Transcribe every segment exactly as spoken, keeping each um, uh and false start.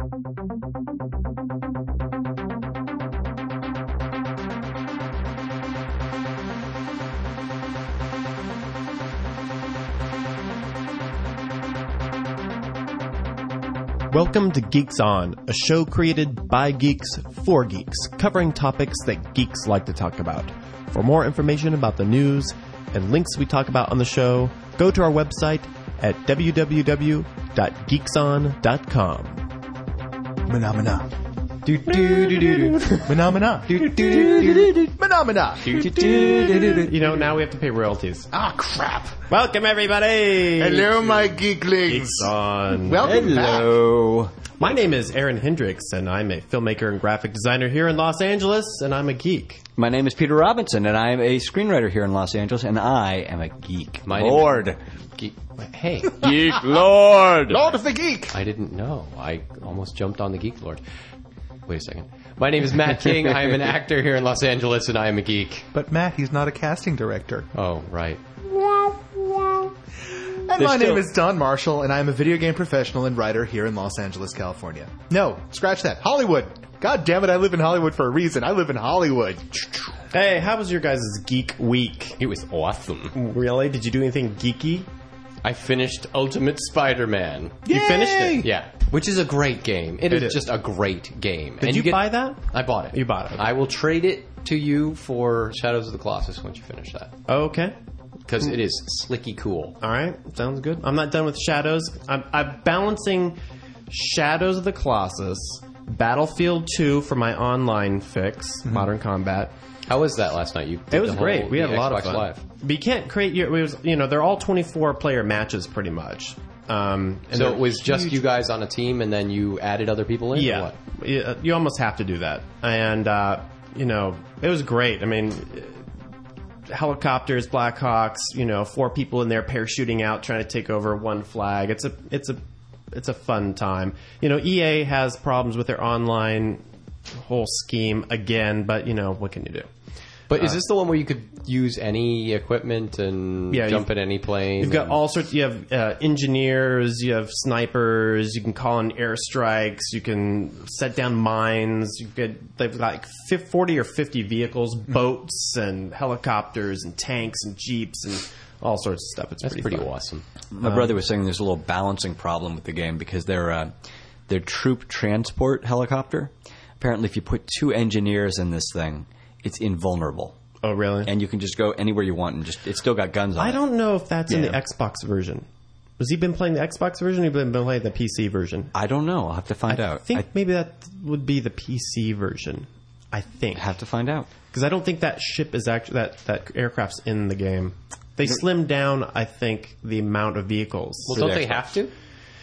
Welcome to Geeks On, a show created by geeks for geeks, covering topics that geeks like to talk about. For more information about the news and links we talk about on the show, go to our website at w w w dot geeks on dot com. Phenomena. Do do do do do. Phenomena. Do do do do. Phenomena. You know, now we have to pay royalties. Ah, crap. Welcome everybody. Hello, my geeklings. Geeks On. Welcome Hello. My name is Aaron Hendricks, and I'm a filmmaker and graphic designer here in Los Angeles, and I'm a geek. My name is Peter Robinson, and I am a screenwriter here in Los Angeles, and I am a geek. My Lord. Name is geek. Hey. Geek Lord. Lord of the Geek. I didn't know. I almost jumped on the Geek Lord. Wait a second. My name is Matt King. I am an actor here in Los Angeles, and I am a geek. But Matt, he's not a casting director. Oh, right. And my name is Don Marshall, and I am a video game professional and writer here in Los Angeles, California. No, scratch that. Hollywood. God damn it, I live in Hollywood for a reason. I live in Hollywood. Hey, how was your guys' geek week? It was awesome. Really? Did you do anything geeky? I finished Ultimate Spider-Man. You finished it? Yeah, which is a great game. It it is, is. just a great game. Did and you, get, buy that? I bought it. You bought it. Okay. I will trade it to you for Shadows of the Colossus once you finish that. Okay. Because it is slicky cool. All right. Sounds good. I'm not done with Shadows. I'm, I'm balancing Shadows of the Colossus, Battlefield two for my online fix, mm-hmm. Modern Combat. How was that last night? You did it was the whole, great. We had a lot Xbox of fun. Live. But you can't create your. It was, you know, they're all twenty-four player matches pretty much. Um, and So it was just you guys on a team, and then you added other people in. Yeah, or what? Yeah, you almost have to do that, and uh, you know, it was great. I mean, helicopters, Blackhawks, you know, four people in there parachuting out, trying to take over one flag. It's a, it's a, it's a fun time. You know, E A has problems with their online whole scheme again, but you know, what can you do? But is this the one where you could use any equipment and Yeah, jump you've- in any plane? You've got and- all sorts. You have uh, engineers, you have snipers. You can call in airstrikes. You can set down mines. You get they've got like fif- forty or fifty vehicles, boats, and helicopters, and tanks, and jeeps, and all sorts of stuff. It's That's pretty, pretty fun. awesome. My brother was saying there's a little balancing problem with the game because their uh, their troop transport helicopter. Apparently, if you put two engineers in this thing, it's invulnerable. Oh, really? And you can just go anywhere you want and just it's still got guns on it. I don't know if that's in the Yeah. Xbox version. Has he been playing the Xbox version? Or has he been playing the P C version? I don't know. I'll have to find I out. think I maybe that would be the P C version. I think have to find out. because I don't think that ship is actually that that aircraft's in the game. They slimmed down, I think, the amount of vehicles. Well, for don't the they Xbox. have to?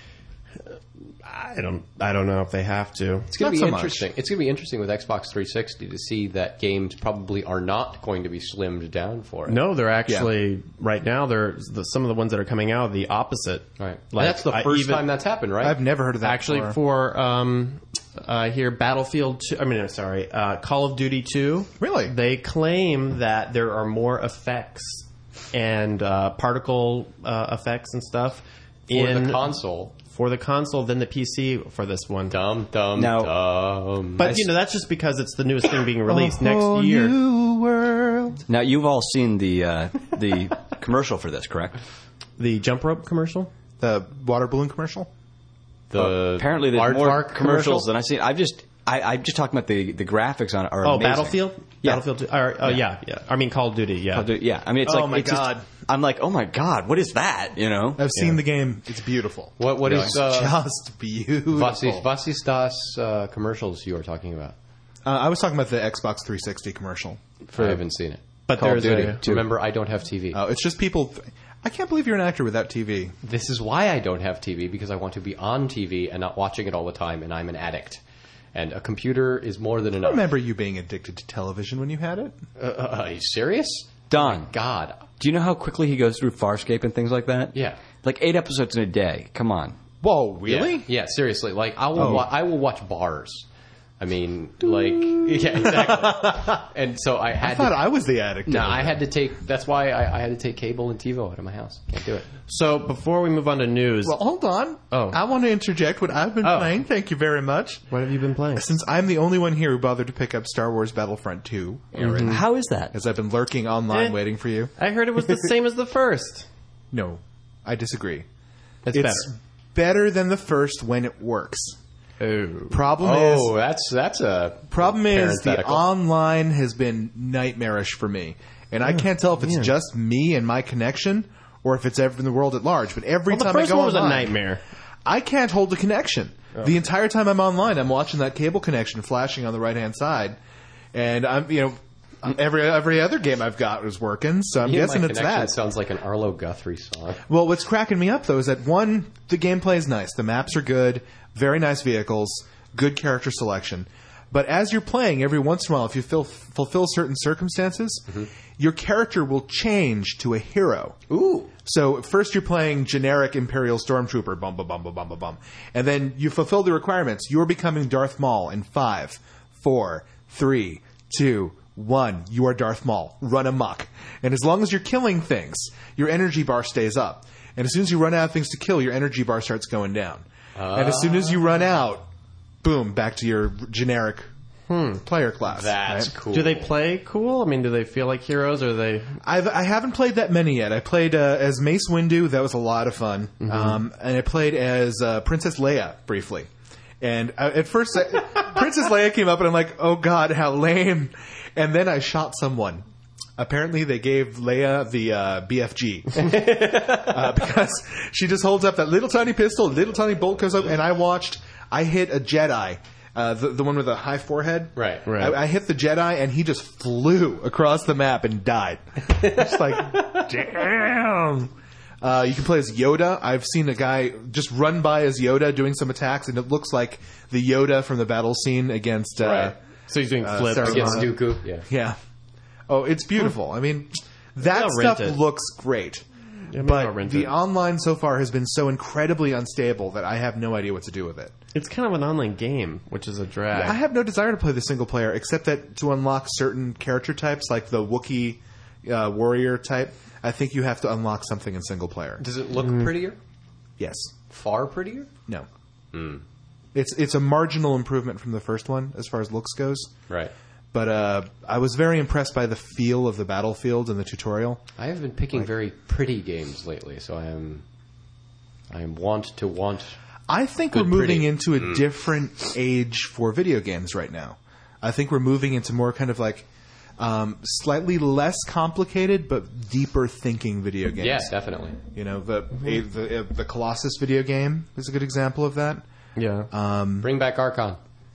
I don't. I don't know if they have to. It's going Not to be so much. interesting. It's going to be interesting with Xbox three sixty to see that games probably are not going to be slimmed down for it. No, they're actually right now. They're the, some of the ones that are coming out are the opposite. Right. Like, that's the I first even- time that's happened, right? I've never heard of that Actually, before. for um, uh, here, Battlefield two, I mean, sorry, uh, Call of Duty two. Really? They claim that there are more effects and uh, particle uh, effects and stuff for in the console. for the console than the P C for this one. Dum, dum, Now- dum. But you know, that's just because it's the newest thing being released next Whole year. New world. Now you've all seen the uh, the commercial for this, correct? The jump rope commercial. The water balloon commercial? the Apparently, there's Aardvark more commercial? commercials than I've seen. I've just I, I'm just talking about the, the graphics on it are Oh, amazing. Battlefield. Yeah. Battlefield. two, Or, uh, yeah. yeah, I mean, Call of Duty. Yeah. Call of Duty, yeah, I mean, it's Oh like my it's just- God. I'm like, oh my god, what is that? You know, I've seen the game. It's beautiful. What what is It's uh, just beautiful. Vasis Vasistas uh, commercials you are talking about? Uh, I was talking about the Xbox three sixty commercial. I haven't seen it. But Call of there's Duty. a. Two. Remember, I don't have T V. Oh, it's just people. Th- I can't believe you're an actor without T V. This is why I don't have T V, because I want to be on T V and not watching it all the time, and I'm an addict. And a computer is more than I enough. remember you being addicted to television when you had it. Uh, uh, are you serious? Don. God. Do you know how quickly he goes through Farscape and things like that? Yeah. like eight episodes in a day. Come on. Whoa, really? Yeah, yeah, seriously. Like I will, Oh. wa- I will watch Bars. I mean, like, yeah, exactly. And so I had I thought to, I was the addict. no, over I there. had to take, that's why I, I had to take cable and TiVo out of my house. Can't do it. So before we move on to news, Well, hold on. Oh. I want to interject what I've been Oh. playing. Thank you very much. what have you been playing? Since I'm the only one here who bothered to pick up Star Wars Battlefront two, Aaron, How is that? as I've been lurking online Eh. waiting for you. I heard it was the same as the first. No, I disagree. It's, It's better. better than the first when it works. Oh. Problem Oh, is, that's, that's a problem is the parenthetical. online has been nightmarish for me, and I can't tell if it's yeah. just me and my connection or if it's ever in the world at large. But every Well, the time I first go one was online, a nightmare. I can't hold the connection. The entire time I'm online, I'm watching that cable connection flashing on the right hand side, and I'm you know every every other game I've got is working, so I'm Me and guessing My it's Connection that. sounds like an Arlo Guthrie song. Well, what's cracking me up though is that one, the gameplay is nice, the maps are good, very nice vehicles, good character selection. But as you're playing, every once in a while, if you fil- fulfill certain circumstances, your character will change to a hero. Ooh. So at first you're playing generic Imperial Stormtrooper, bum bum bum bum bum bum bum, and then you fulfill the requirements. You're becoming Darth Maul in five, four, three, two, one. You are Darth Maul. Run amok, and as long as you're killing things, your energy bar stays up. And as soon as you run out of things to kill, your energy bar starts going down. And as soon as you run out, boom, back to your generic player class. That's right? cool. Do they play cool? I mean, do they feel like heroes, or are they? I've, I haven't played that many yet. I played uh, as Mace Windu. That was a lot of fun. Um, and I played as uh, Princess Leia briefly. And I, at first, I, Princess Leia came up, and I'm like, oh god, how lame. And then I shot someone. Apparently, they gave Leia the uh, B F G. uh, because she just holds up that little tiny pistol, little tiny bolt goes up, and I watched, I hit a Jedi. Uh, the, the one with the high forehead. Right. Right. I, I hit the Jedi, and he just flew across the map and died. It's like, damn. Uh, you can play as Yoda. I've seen a guy just run by as Yoda doing some attacks, and it looks like the Yoda from the battle scene against. Uh, Right. So he's doing Uh, flips. Sarah Against Connor. Dooku. Yeah. Yeah. Oh, it's beautiful. I mean, that I'll stuff rent it. looks great. Yeah, maybe I'll But rent the it. online so far has been so incredibly unstable that I have no idea what to do with it. It's kind of an online game, which is a drag. I have no desire to play the single player, except that to unlock certain character types, like the Wookiee uh, warrior type, I think you have to unlock something in single player. Does it look Mm. prettier? Yes. Far prettier? No. It's it's a marginal improvement from the first one as far as looks goes. Right. But uh, I was very impressed by the feel of the battlefield and the tutorial. I have been picking very pretty games lately, so I am I am want to want. I think Good we're moving pretty. into a different age for video games right now. I think we're moving into more kind of like um, slightly less complicated but deeper thinking video games. Yeah, definitely. You know, the a, the, uh, the Colossus video game is a good example of that. yeah. Um, Bring back Archon.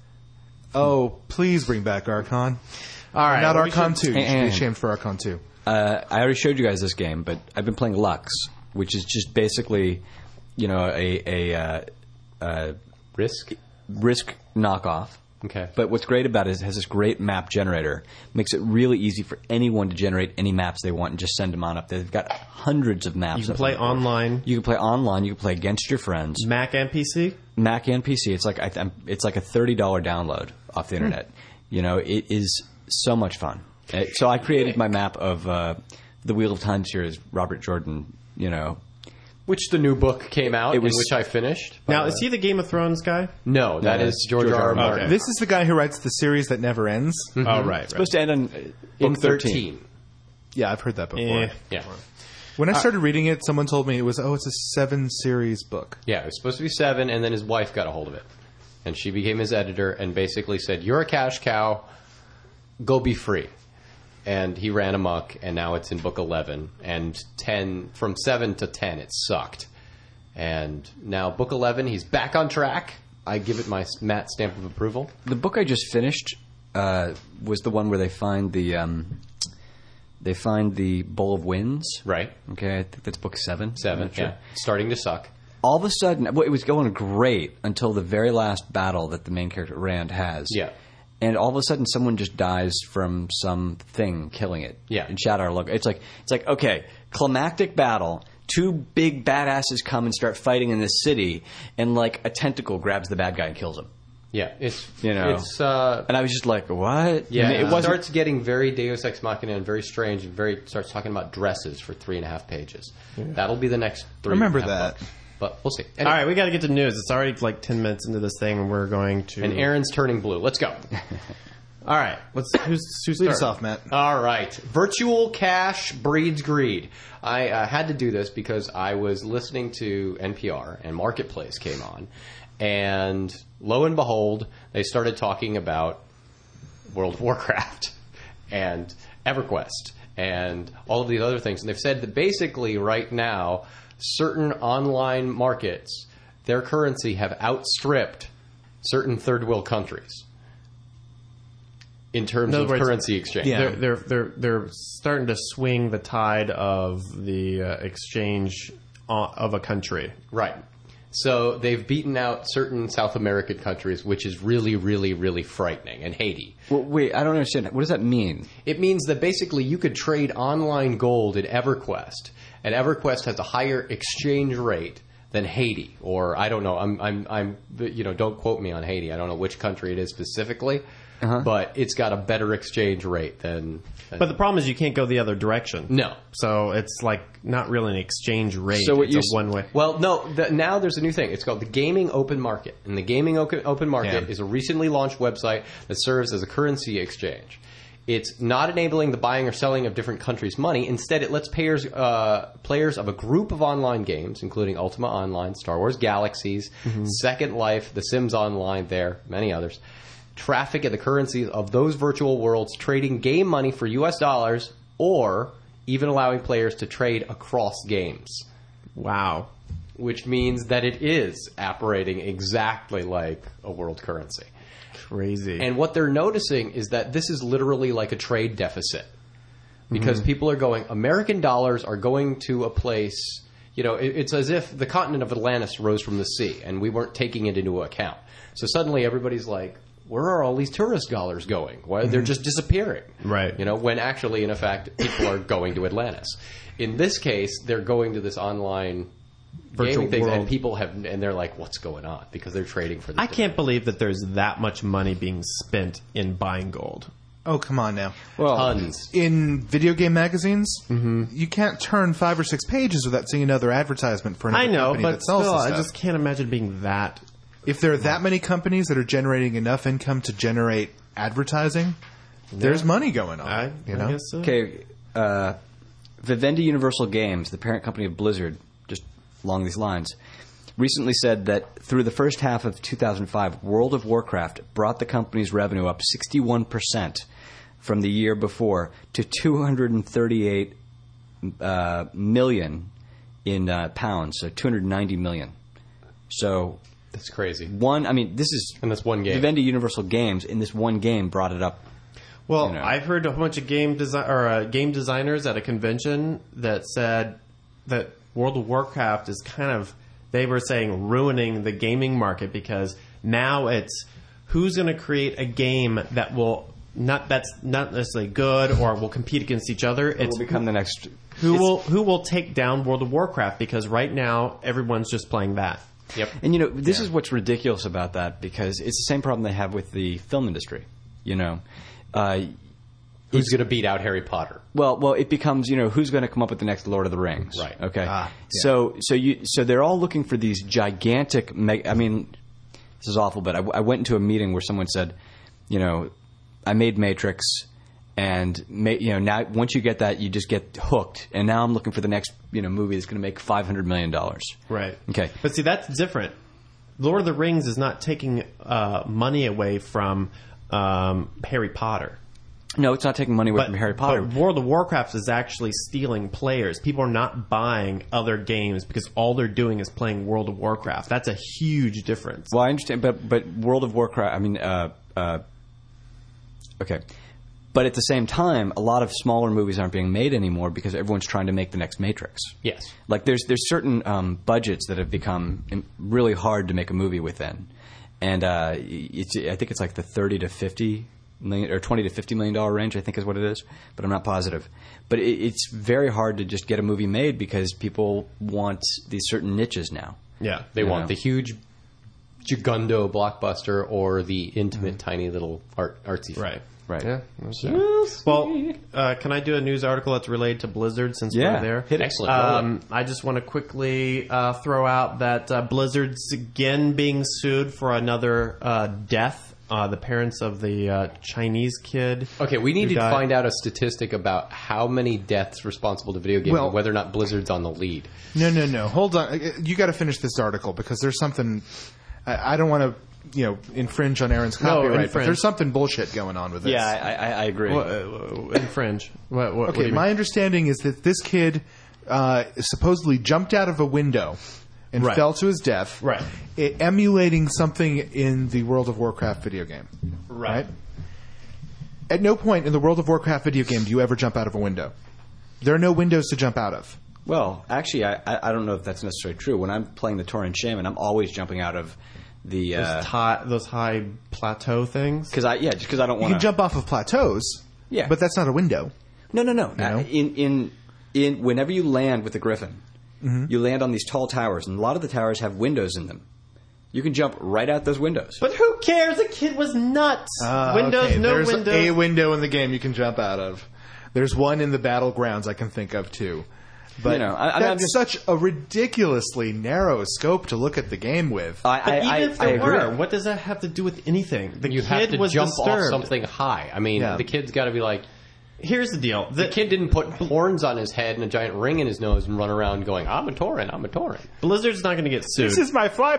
oh, please bring back Archon. All right. Not well, we Archon should- two. You should Hang be on. ashamed for Archon two. Uh, I already showed you guys this game, but I've been playing Lux, which is just basically, you know, a, a uh, uh, Risk. Risk knockoff. Okay. But what's great about it is it has this great map generator. Makes it really easy for anyone to generate any maps they want and just send them on up. They've got hundreds of maps. You can up play on the board. online, You can play online. You can play against your friends. Mac and P C. Mac and P C. It's like I th- it's like a thirty dollar download off the internet. You know, it is so much fun. Uh, So I created my map of uh, the Wheel of Time series. Robert Jordan. You know, Which the new book came out, It was- in which I finished. Now, Uh, is he the Game of Thrones guy? No, that No, is that's George George R. R. R. R. Martin. Martin. This is the guy who writes the series that never ends. Oh, right. right. supposed to end on uh, In book thirteen. thirteen. Yeah, I've heard that before. Eh. Yeah. When I started reading it, someone told me it was, oh, it's a seven series book. Yeah, it was supposed to be seven, and then his wife got a hold of it. And she became his editor and basically said, "You're a cash cow. Go be free." And he ran amok, and now it's in book eleven. And ten, from seven to ten, it sucked. And now book eleven, he's back on track. I give it my Matt stamp of approval. The book I just finished uh, was the one where they find the um, they find the Bowl of Winds. Right. Okay, I think that's book seven. I'm Seven, not sure. yeah. Starting to suck. All of a sudden, well, it was going great until the very last battle that the main character Rand has. Yeah. And all of a sudden, someone just dies from something killing it. Yeah. In Shadow logo, it's like it's like okay, climactic battle. Two big badasses come and start fighting in this city, and like a tentacle grabs the bad guy and kills him. Yeah, it's You know. it's uh, And I was just like, what? yeah. And It, it wasn't. starts getting very Deus Ex Machina and very strange, and very starts talking about dresses for three and a half pages. That'll be the next. three Remember and a half that. books. But we'll see. All Anyway, right, we got to get to news. It's already like ten minutes into this thing, and we're going to. and Aaron's turning blue. Let's go. All right, let's. Who's who's Lead us start? off, Matt. All right. Virtual cash breeds greed. I uh, had to do this because I was listening to N P R and Marketplace came on. And lo and behold, they started talking about World of Warcraft and EverQuest and all of these other things. And they've said that basically right now, certain online markets, their currency have outstripped certain third world countries in terms In other of words, currency exchange. Yeah. They're, they're they're they're starting to swing the tide of the uh, exchange o- of a country. Right. So they've beaten out certain South American countries, which is really, really, really frightening, and Haiti. Well, wait, I don't understand. What does that mean? It means that basically you could trade online gold at EverQuest, and EverQuest has a higher exchange rate than Haiti, or I don't know. I'm, I'm, I'm, you know, don't quote me on Haiti. I don't know which country it is specifically, Uh-huh. but it's got a better exchange rate than. than But the problem is you can't go the other direction. no. So it's like not really an exchange rate. So what it's you a s- one way. Well, no. The, now there's a new thing. It's called the Gaming Open Market, and the Gaming Open Open Market Yeah. is a recently launched website that serves as a currency exchange. It's not enabling the buying or selling of different countries' money. Instead, it lets payers uh, players of a group of online games, including Ultima Online, Star Wars Galaxies, Second Life, The Sims Online, there, many others, traffic in the currencies of those virtual worlds, trading game money for U S dollars, or even allowing players to trade across games. Wow. Which means that it is operating exactly like a world currency. Crazy. And what they're noticing is that this is literally like a trade deficit. Because people are going, American dollars are going to a place, you know, it, it's as if the continent of Atlantis rose from the sea and we weren't taking it into account. So suddenly everybody's like, where are all these tourist dollars going? Why they're just disappearing. Right. You know, when actually, in effect, people are going to Atlantis. In this case, they're going to this online Virtual gaming thing, world. and people have, and they're like, "What's going on?" Because they're trading for. This I can't believe that there's that much money being spent in buying gold. Oh, come on now. Well, tons. In video game magazines, you can't turn five or six pages without seeing another advertisement for another I know, company but that sells still, the I stuff. just can't imagine being that. If there are that many companies that are generating enough income to generate advertising, there's money going on. I, you I know? guess so. okay, uh, Vivendi Universal Games, the parent company of Blizzard, just along these lines, recently said that through the first half of two thousand five, World of Warcraft brought the company's revenue up sixty-one percent from the year before to two hundred thirty-eight uh, million in uh, pounds, so two hundred ninety million. So That's crazy. one, I mean, this is And that's one game. Vivendi Universal Games in this one game brought it up. Well, you know. I've heard a whole bunch of game design or uh, game designers at a convention that said that World of Warcraft is kind of, they were saying, ruining the gaming market because now it's who's going to create a game that will not that's not necessarily good or will compete against each other. It It's will become the next. who it's- will who will take down World of Warcraft because right now everyone's just playing that. Yep. And you know, this is what's ridiculous about that because it's the same problem they have with the film industry. You know, uh, Who's going to beat out Harry Potter? well, well, it becomes you know who's going to come up with the next Lord of the Rings, Right. Okay, Ah, yeah. so so you so they're all looking for these gigantic. Meg- I mean, this is awful, but I, I went into a meeting where someone said, you know, I made Matrix. And ma- you know now, once you get that, you just get hooked. And now I'm looking for the next you know movie that's going to make five hundred million dollars. Right. Okay. But see, that's different. Lord of the Rings is not taking uh, money away from um, Harry Potter. No, it's not taking money away from Harry Potter. But World of Warcraft is actually stealing players. People are not buying other games because all they're doing is playing World of Warcraft. That's a huge difference. Well, I understand, but but World of Warcraft. I mean, uh, uh, okay, but at the same time, a lot of smaller movies aren't being made anymore because everyone's trying to make the next Matrix. Yes. Like there's there's certain um, budgets that have become im- really hard to make a movie within, and uh, it's I think it's like the thirty to fifty million or twenty to fifty million dollar range. I think is what it is, but I'm not positive. But it, it's very hard to just get a movie made because people want these certain niches now. Yeah. They Yeah. want the huge Gigundo blockbuster or the intimate, tiny little art artsy. film. Right. Right. Yeah. Well, uh, can I do a news article that's related to Blizzard since Yeah, we're there? hit it. Excellent. Um, I just want to quickly uh, throw out that uh, Blizzard's again being sued for another uh, death. Uh, the parents of the uh, Chinese kid. Okay, we need who to died. find out a statistic about how many deaths responsible to video gaming, Well- and whether or not Blizzard's on the lead. No, no, no. Hold on. You got to finish this article because there's something. I, I don't want to, you know, infringe on Aaron's No, copyright, but infringe. there's something bullshit going on with this. Yeah, I, I, I agree. What, uh, infringe. What, what, what do Okay, you my mean? understanding is that this kid uh, supposedly jumped out of a window and Right. fell to his death, Right. e- emulating something in the World of Warcraft video game. Right. At no point in the World of Warcraft video game do you ever jump out of a window. There are no windows to jump out of. Well, actually, I, I I don't know if that's necessarily true. When I'm playing the Tauren Shaman, I'm always jumping out of the Those, high, those high plateau things? because I yeah just because I don't You want can jump off of plateaus, Yeah. but that's not a window. No, no, no. know? Uh, In in in whenever you land with the Griffin, Mm-hmm. you land on these tall towers, and a lot of the towers have windows in them. You can jump right out those windows. But who cares? The kid was nuts. Ah, windows, okay. no There's windows. a window in the game you can jump out of. There's one in the battlegrounds I can think of too. But You know, I- I mean, that's I'm just- such a ridiculously narrow scope to look at the game with. I, But I, even I, if I there agree. were, what does that have to do with anything? The You kid have to was jump disturbed. off something high. I mean, Yeah. the kid's got to be like, Here's the deal. the kid didn't put horns on his head and a giant ring in his nose and run around going, I'm a Tauren, I'm a Tauren. Blizzard's not going to get sued. This is my fly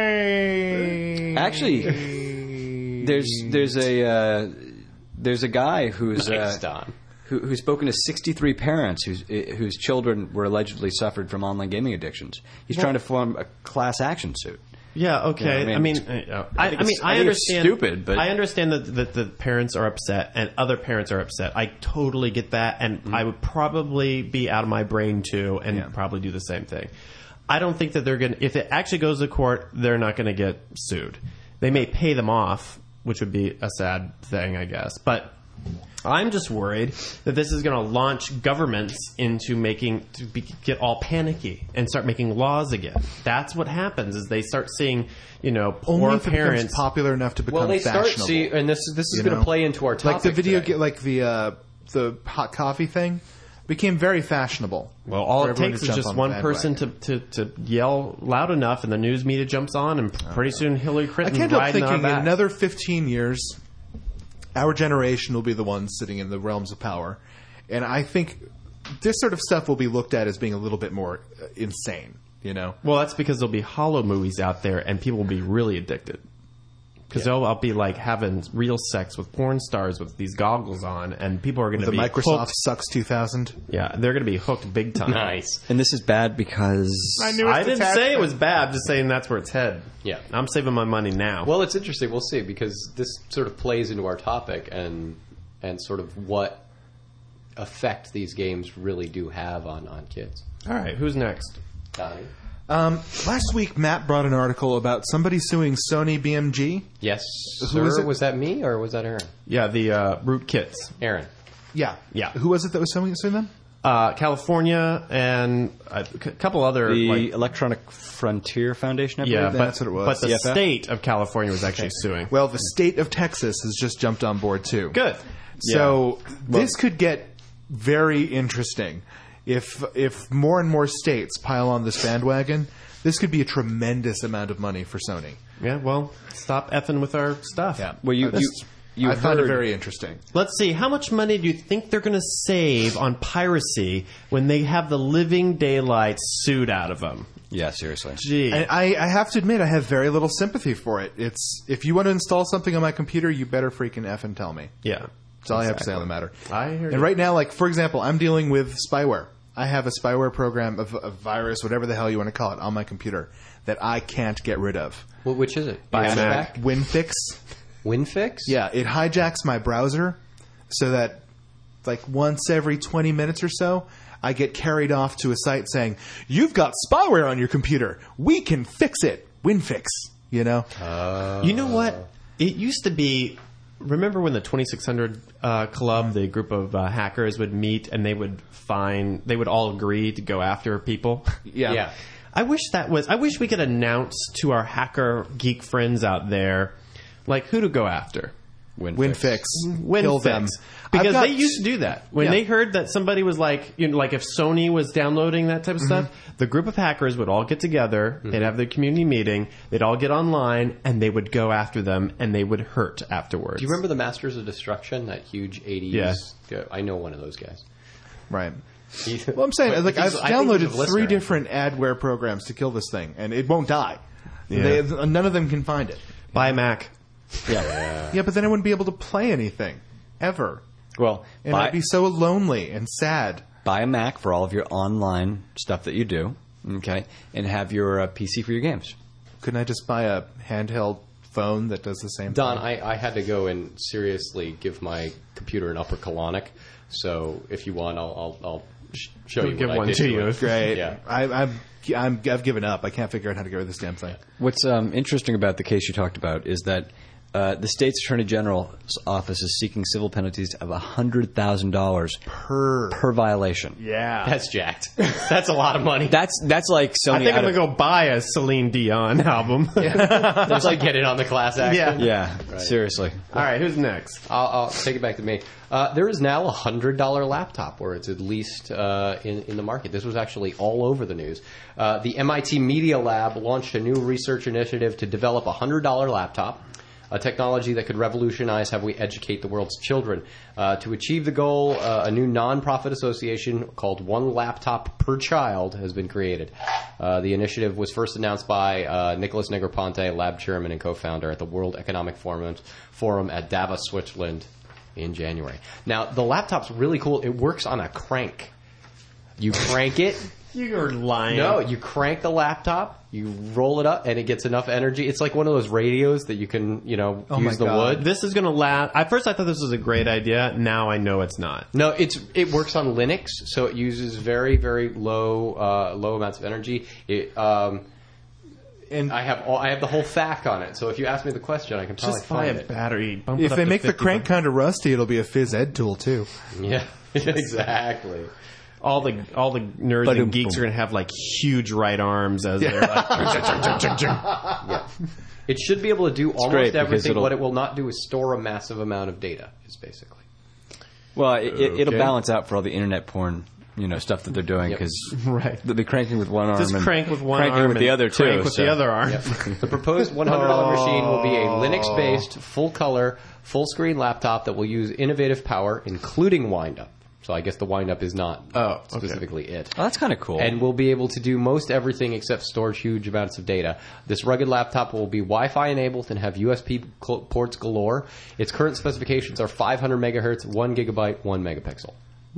point. Actually, there's there's a uh, there's a guy who's Nice, uh, Don. who, who's spoken to sixty-three parents whose whose children were allegedly suffered from online gaming addictions. He's trying to form a class action suit. Yeah, okay. Yeah, I I mean, mean, uh, I I, think I mean, it's- I, I think it's understand. stupid, but- I understand that, that the parents are upset and other parents are upset. I totally get that, and Mm-hmm. I would probably be out of my brain too, and probably do the same thing. I don't think that they're going. to... If it actually goes to court, they're not going to get sued. They may pay them off, which would be a sad thing, I guess, but. I'm just worried that this is going to launch governments into making to be, get all panicky and start making laws again. That's what happens is they start seeing, you know, poor Only if it becomes parents. popular enough to become Well, they start, fashionable. see, and this, this is you going know? to play into our topic like the video, today. ga- like the uh, the hot coffee thing, became very fashionable. Well, all for it everyone takes to is jump just on the one person to, bandwagon. to, to yell loud enough, and the news media jumps on, and pretty soon Hillary I Clinton can't help riding on thinking in back. another fifteen years, our generation will be the ones sitting in the realms of power. And I think this sort of stuff will be looked at as being a little bit more uh, insane, you know? Well, that's because there'll be hollow movies out there, and people will be really addicted. Because they'll I'll be like having real sex with porn stars with these goggles on, and people are going to The be Microsoft hooked. Sucks two thousand. Yeah, they're going to be hooked big time. Nice. And this is bad because I knew I didn't say it was bad. I'm just saying that's where it's head. Yeah. I'm saving my money now. Well, it's interesting. We'll see, because this sort of plays into our topic and and sort of what effect these games really do have on, on kids. all right, who's next? Donnie? Um, last week, Matt brought an article about somebody suing Sony B M G. Yes, Who sir. is it? Was that me or was that Aaron? Yeah, the uh, Rootkits. Aaron. Yeah. Yeah. Who was it that was suing, suing them? Uh, California and a c- couple other the like, Electronic Frontier Foundation. I yeah, believe. but, That's what it was. but the C F F? state of California was actually suing. Well, the state of Texas has just jumped on board, too. Good. So this could get very interesting if if more and more states pile on this bandwagon. This could be a tremendous amount of money for Sony. Yeah, well, stop effing with our stuff. Well, you you, you I find it heard- very interesting. Let's see, how much money do you think they're going to save on piracy when they have the living daylights sued out of them? Yeah, seriously. Gee. And I, I have to admit, I have very little sympathy for it. It's if you want to install something on my computer, you better freaking f and tell me. yeah. That's all I have to say on the matter. I hear And you. right now, like for example, I'm dealing with spyware. I have a spyware program, of a virus, whatever the hell you want to call it, on my computer that I can't get rid of. Well, which is it? Buy a Mac? WinFix. WinFix? Yeah, it hijacks my browser so that like once every twenty minutes or so, I get carried off to a site saying, "You've got spyware on your computer. We can fix it." WinFix, you know? You know what? It used to be. Remember when the twenty-six hundred uh, club, the group of uh, hackers would meet and they would find, they would all agree to go after people? Yeah. Yeah. I wish that was. I wish we could announce to our hacker geek friends out there, like who to go after. Win WinFix. Win Kill fix. them. Because I've got- they used to do that. When Yeah. they heard that somebody was like, you know, like if Sony was downloading that type of stuff, the group of hackers would all get together, they'd have their community meeting, they'd all get online, and they would go after them, and they would hurt afterwards. Do you remember the Masters of Destruction? That huge eighties. Yeah. I know one of those guys. Right. He- Well, I'm saying, but like, I've he's- I think he's downloaded a listener. three different adware programs to kill this thing, and it won't die. Yeah. They, none of them can find it. Buy a Mac. Yeah. Yeah, but then I wouldn't be able to play anything ever, Well, and buy, I'd be so lonely and sad. buy a Mac for all of your online stuff that you do, okay, and have your uh, P C for your games. Couldn't I just buy a handheld phone that does the same Don, thing? I, I had to go and seriously give my computer an upper colonic. So if you want, I'll, I'll, I'll sh- show He'll you give what I one did to you. it. Great. Yeah. I, I'm, I'm, I've given up. I can't figure out how to get rid of this damn thing. What's um, interesting about the case you talked about is that uh, the state's attorney general's office is seeking civil penalties of one hundred thousand dollars Per. per violation. Yeah. That's jacked. That's a lot of money. That's that's like Sony. I think out I'm of- going to go buy a Celine Dion album. That's like get it on the class action. Yeah. Yeah, seriously. All right, who's next? I'll, I'll take it back to me. Uh, there is now a hundred dollar laptop where it's at least uh, in in the market. This was actually all over the news. Uh, the M I T Media Lab launched a new research initiative to develop a hundred dollar laptop, a technology that could revolutionize how we educate the world's children. Uh, to achieve the goal, uh, a new nonprofit association called One Laptop Per Child has been created. Uh, the initiative was first announced by uh, Nicholas Negroponte, lab chairman and co-founder at the World Economic Forum, Forum at Davos, Switzerland in January. Now, the laptop's really cool. It works on a crank. You crank it. You're lying. No, you crank the laptop, you roll it up, and it gets enough energy. It's like one of those radios that you can, you know, Oh my use the God. wood. This is going to last. At first, I thought this was a great idea. Now I know it's not. No, it's it works on Linux, so it uses very very low uh, low amounts of energy. It, um, And I have all, I have the whole fact on it. So if you ask me the question, I can probably Just buy find a it. battery. Bump if it up they to make the fifty crank bucks. kind of rusty, it'll be a phys ed tool too. Yeah, exactly. all the all the nerds Ba-dum, and geeks boom. are going to have like huge right arms as they're like. Yeah. It should be able to do great almost because everything. it'll- What it will not do is store a massive amount of data. Is basically. Well, it, it, it'll Okay. balance out for all the internet porn, you know, stuff that they're doing Yep. because Right. they'll be cranking with one arm, Just and crank with one cranking arm with the and other too. Crank with so- the other arm. Yep. The proposed one hundred dollars machine will be a Linux-based, full-color, full-screen laptop that will use innovative power, including wind-up. So I guess the wind-up is not Oh, okay. specifically it. Oh, that's kind of cool. And will be able to do most everything except store huge amounts of data. This rugged laptop will be Wi-Fi enabled and have U S B cl- ports galore. Its current specifications are five hundred megahertz, one gigabyte, one megapixel.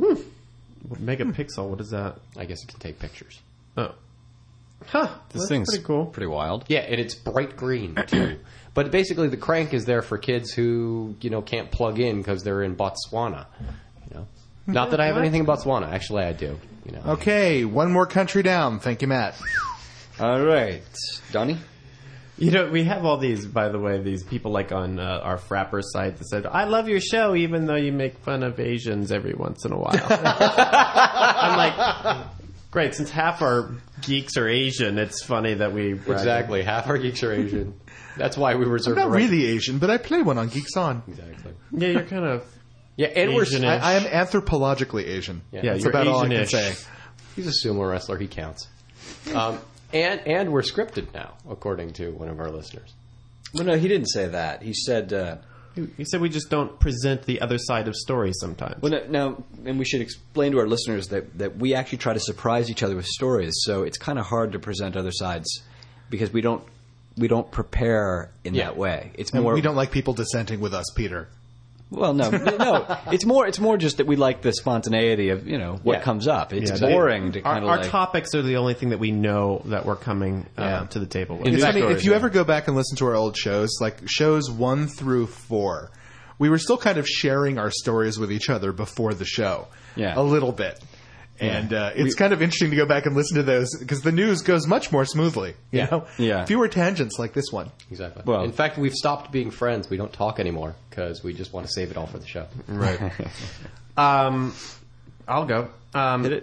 Megapixel. What is that? I guess it can take pictures. Oh. Huh. this That's thing's pretty cool. pretty wild. Yeah, and it's bright green too. But basically, the crank is there for kids who you know can't plug in because they're in Botswana. You know, not that I have anything in Botswana. Actually, I do. You know. Okay, one more country down. Thank you, Matt. All right, Donnie. You know, we have all these, by the way, these people like on uh, our Frapper site that said, I love your show even though you make fun of Asians every once in a while. I'm like, great, since half our geeks are Asian, it's funny that we... brag- Exactly. Half our geeks are Asian. That's why we I'm reserve not the right. really Asian, but I play one on Geeks On. Exactly. Yeah, you're kind of... Yeah, and we're Asian-ish. I, I am anthropologically Asian. Yeah, Yeah, That's you're about all I can Asian-ish. say. he's a sumo wrestler. He counts. Um, and and we're scripted now, according to one of our listeners. Well, no, he didn't say that. He said, uh, You said we just don't present the other side of stories sometimes. well, no, no, and we should explain to our listeners that, that we actually try to surprise each other with stories. So it's kind of hard to present other sides because we don't we don't prepare in Yeah. that way. It's And more we don't like people dissenting with us, Peter. well, no, no. It's more it's more just that we like the spontaneity of you know what Yeah. comes up. It's Yeah, boring to Our, kind of our like, topics are the only thing that we know that we're coming uh, Yeah. to the table with. It's news funny, stories, if you yeah. ever go back and listen to our old shows, like shows one through four, we were still kind of sharing our stories with each other before the show. Yeah. A little bit. And uh, it's kind of interesting to go back and listen to those because the news goes much more smoothly. You Yeah. know? Yeah. Fewer tangents like this one. Exactly. Well- in fact, we've stopped being friends. We don't talk anymore because we just want to save it all for the show. Right. um, I'll go. Um, Hit it.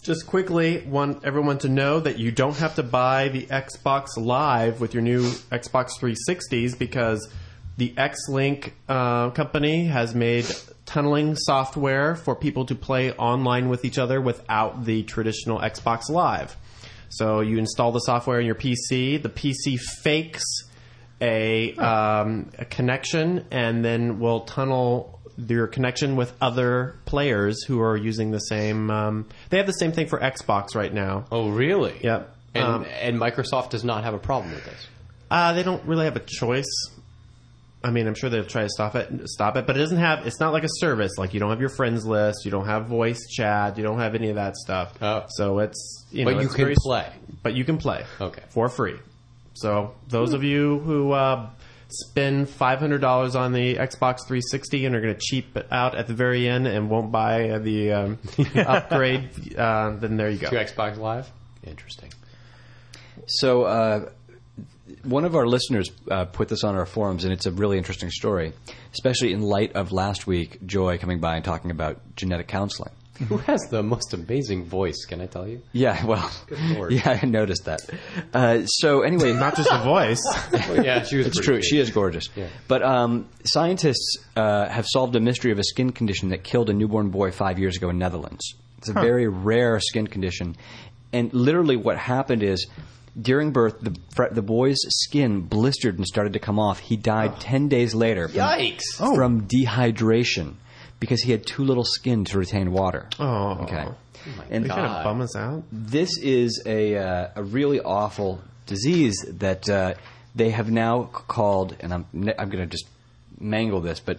Just quickly, want everyone to know that you don't have to buy the Xbox Live with your new Xbox three sixties because the X-Link uh, company has made tunneling software for people to play online with each other without the traditional Xbox Live. So you install the software in your P C. The P C fakes a, um, a connection and then will tunnel your connection with other players who are using the same. Um, they have the same thing for Xbox right now. Oh, really? Yep. And, Um, and Microsoft does not have a problem with this. Uh, they don't really have a choice. I mean, I'm sure they'll try to stop it, stop it, but it doesn't have. It's not like a service. Like you don't have your friends list, you don't have voice chat, you don't have any of that stuff. Oh. So it's you know, But you it's can very- play. But you can play. Okay. For free. So those of you who uh, spend five hundred dollars on the Xbox three sixty and are going to cheap it out at the very end and won't buy uh, the um, upgrade, uh, then there you go. To Xbox Live? Interesting. So, uh, one of our listeners uh, put this on our forums, and it's a really interesting story, especially in light of last week, Joy coming by and talking about genetic counseling. Who has the most amazing voice, can I tell you? Yeah, well, Lord. yeah, I noticed that. Uh, so, anyway, Not just the voice. Well, yeah, she was it's pretty true. big. She is gorgeous. Yeah. But um, scientists uh, have solved a mystery of a skin condition that killed a newborn boy five years ago in Netherlands. It's a very rare skin condition. And literally what happened is during birth, the, fr- the boy's skin blistered and started to come off. He died ten days later from, Yikes! from dehydration because he had too little skin to retain water. Oh. Okay. Oh my And They kind God. of bum us out. this is a uh, a really awful disease that uh, they have now c- called, and I'm ne- I'm going to just mangle this, but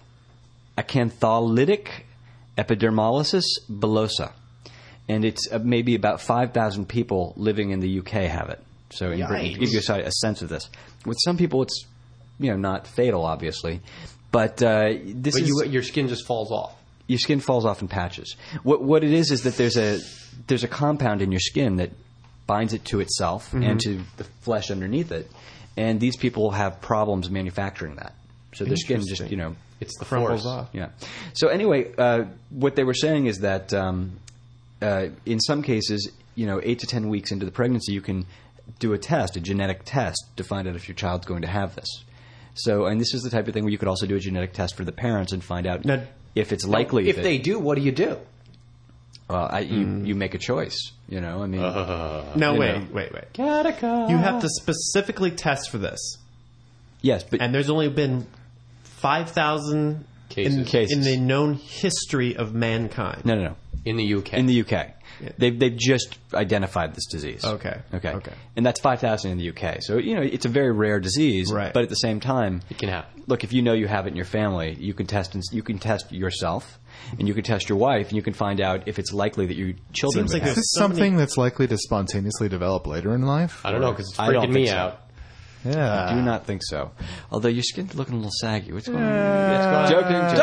acantholytic epidermolysis bullosa, and it's uh, maybe about five thousand people living in the U K have it. So in Britain, to give you a, si- a sense of this, with some people it's you know not fatal, obviously, but uh, this But is you, your skin just falls off. your skin falls off in patches. What what it is is that there's a there's a compound in your skin that binds it to itself and to the flesh underneath it, and these people have problems manufacturing that. So their skin just Interesting. you know It's the Crumples force. off. yeah. So anyway, uh, what they were saying is that um, uh, in some cases, you know, eight to ten weeks into the pregnancy, you can do a test, a genetic test, to find out if your child's going to have this. So, and this is the type of thing where you could also do a genetic test for the parents and find out Now, if it's likely. If that, they do, what do you do? well, I, you you make a choice. You know, I mean, No, You wait, know. wait, wait. Gattaca. You have to specifically test for this. yes, but And there's only been five thousand Cases. in, Cases. in the known history of mankind. no, no, no. In the U K. In the U K, they've they've just identified this disease. Okay. okay, Okay. and that's five thousand in the U K. So you know, it's a very rare disease. Right. But at the same time, It can happen. look, if you know you have it in your family, you can test and you can test yourself, and you can test your wife, and you can find out if it's likely that your children Seems would like have Is this So many- something that's likely to spontaneously develop later in life? I don't know, because it's I don't freaking think me so. out. Yeah. I do not think so. Although your skin's looking a little saggy. What's going on? Uh, Joking.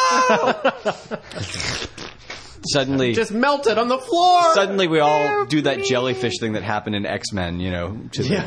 Oh, no! Suddenly, Just melted on the floor! suddenly we all do that jellyfish thing that happened in X Men. You know, to the-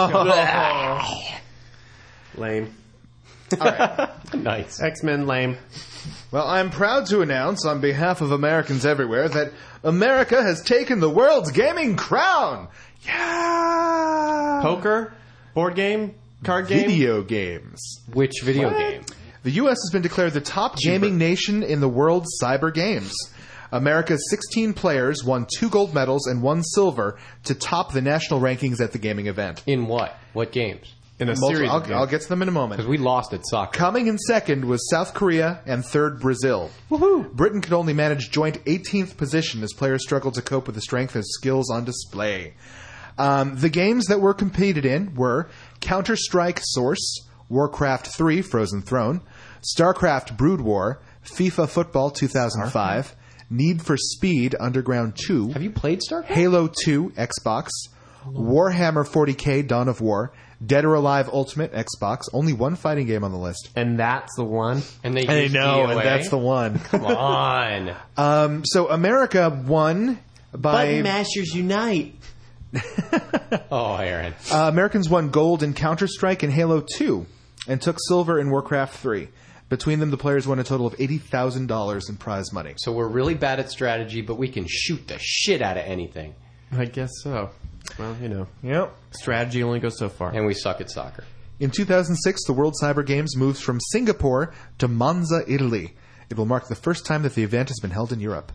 Lame. Nice. X-Men lame. Well, I'm proud to announce on behalf of Americans everywhere that America has taken the world's gaming crown. Yeah. Poker? Board game? Card game? Video games. Which video game? The U S has been declared the top gaming nation in the world's cyber games. America's sixteen players won two gold medals and one silver to top the national rankings at the gaming event. In what? What games? In a Multi- series I'll, of games. I'll get to them in a moment. Because we lost at soccer. Coming in second was South Korea and third Brazil. Woohoo! Britain could only manage joint eighteenth position as players struggled to cope with the strength of skills on display. Um, the games that were competed in were Counter-Strike Source, Warcraft three Frozen Throne, StarCraft Brood War, FIFA Football two thousand five, Need for Speed Underground two, Have you played StarCraft? Halo two Xbox, Warhammer forty K Dawn of War, Dead or Alive Ultimate Xbox. Only one fighting game on the list. And that's the one? And they I used know, D O A? and that's the one. Come on. Um, so America won by Button Mashers Unite. Oh, Aaron. uh, Americans won gold in Counter Strike and Halo two, and took silver in Warcraft three. Between them, the players won a total of eighty thousand dollars in prize money. So we're really bad at strategy, but we can shoot the shit out of anything. I guess so. Well, you know, Yep. strategy only goes so far. And we suck at soccer. In two thousand six, the World Cyber Games moves from Singapore to Monza, Italy. It will mark the first time that the event has been held in Europe.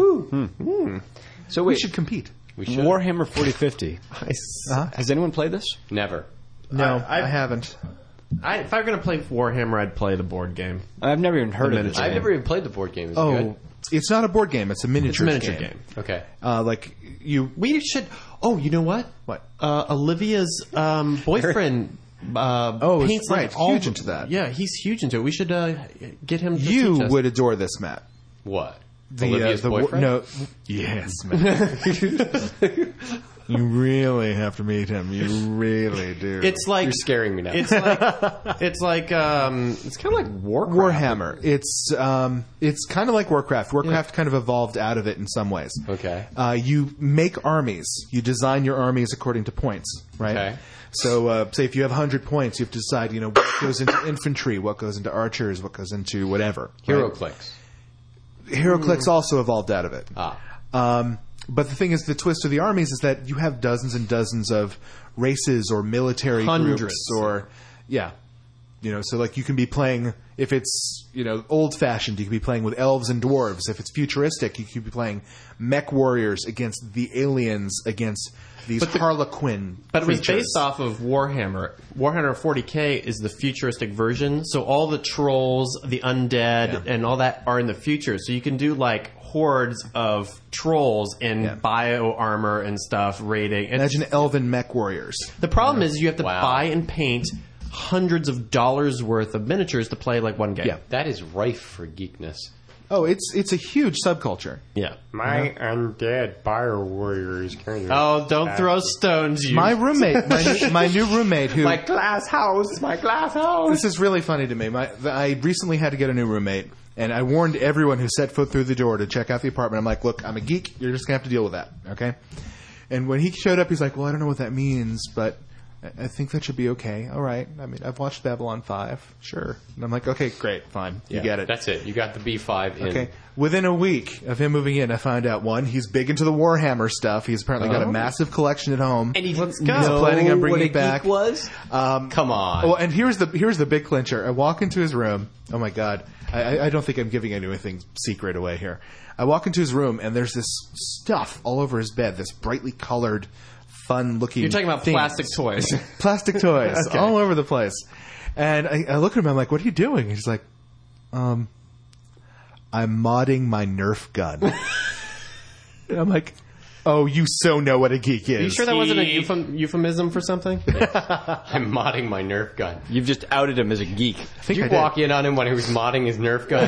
So We wait, should compete. We should. Warhammer forty fifty. Uh-huh. Has anyone played this? Never. No, I- I, haven't. I, if I were going to play Warhammer, I'd play the board game. I've never even heard The of this. miniature I've game. never even played the board game. Is it Oh, good? it's not a board game. It's a It's miniature, a miniature game. Okay. Uh, like you. We should. Oh, you know what? What? Uh, Olivia's um, boyfriend. Uh, Oh, paints right. like all Huge the- into that. Yeah, he's huge into it. We should uh, get him. To You teach us. would adore this, Matt. What? The, Olivia's uh, the wa- boyfriend? No. Yes, Matt. You really have to meet him. You really do. It's like You're scaring me now. It's like it's like um, it's kind of like Warcraft. Warhammer. It's um, it's kind of like Warcraft. Warcraft kind of evolved out of it in some ways. Okay. Uh, you make armies. You design your armies according to points, right? Okay. So, uh, say if you have one hundred points, you have to decide, you know, what goes into infantry, what goes into archers, what goes into whatever. Hero right? clicks. HeroClix also evolved out of it. Ah. Um, but the thing is, the twist of the armies is that you have dozens and dozens of races or military Hundreds. groups, or yeah, you know. So like you can be playing if it's you know old fashioned, you can be playing with elves and dwarves. If it's futuristic, you could be playing mech warriors against the aliens against these But the- Harlequin. But it was creatures. based off of Warhammer. Warhammer forty K is the futuristic version, so all the trolls, the undead, and all that are in the future. So you can do like hordes of trolls in Yeah. bio armor and stuff raiding. And Imagine elven mech warriors. the problem is you have to Wow. buy and paint hundreds of dollars worth of miniatures to play like one game. Yeah. That is rife for geekness. Oh, it's it's a huge subculture. Yeah. My undead bio warriors. Oh, don't throw stones, you. My roommate, my new, my new roommate, who glass house. My glass house. this is really funny to me. My, I recently had to get a new roommate, and I warned everyone who set foot through the door to check out the apartment. I'm like, look, I'm a geek. You're just going to have to deal with that, okay? And when he showed up, he's like, well, I don't know what that means, but I I think that should be okay. All right. I mean, I've watched Babylon five. Sure. And I'm like, okay, great, fine. You get it. That's it. You got the B five in. Okay. Within a week of him moving in, I found out, one, he's big into the Warhammer stuff. He's apparently got a massive collection at home. And he He's go. planning on bringing what a it back. geek was? Um, Come on. Oh, and here's the here's the big clincher. I walk into his room. Oh my god! I, I- I don't think I'm giving anything secret away here. I walk into his room and there's this stuff all over his bed. This brightly colored, fun-looking. You're talking about things. plastic toys. plastic toys Okay. all over the place. And I, I look at him. I'm like, "What are you doing?" He's like, "Um, I'm modding my Nerf gun." And I'm like, "Oh, you so know what a geek is." Are you sure that wasn't a euphem- euphemism for something? I'm modding my Nerf gun. You've just outed him as a geek. I think Did you I did. walk in on him when he was modding his Nerf gun?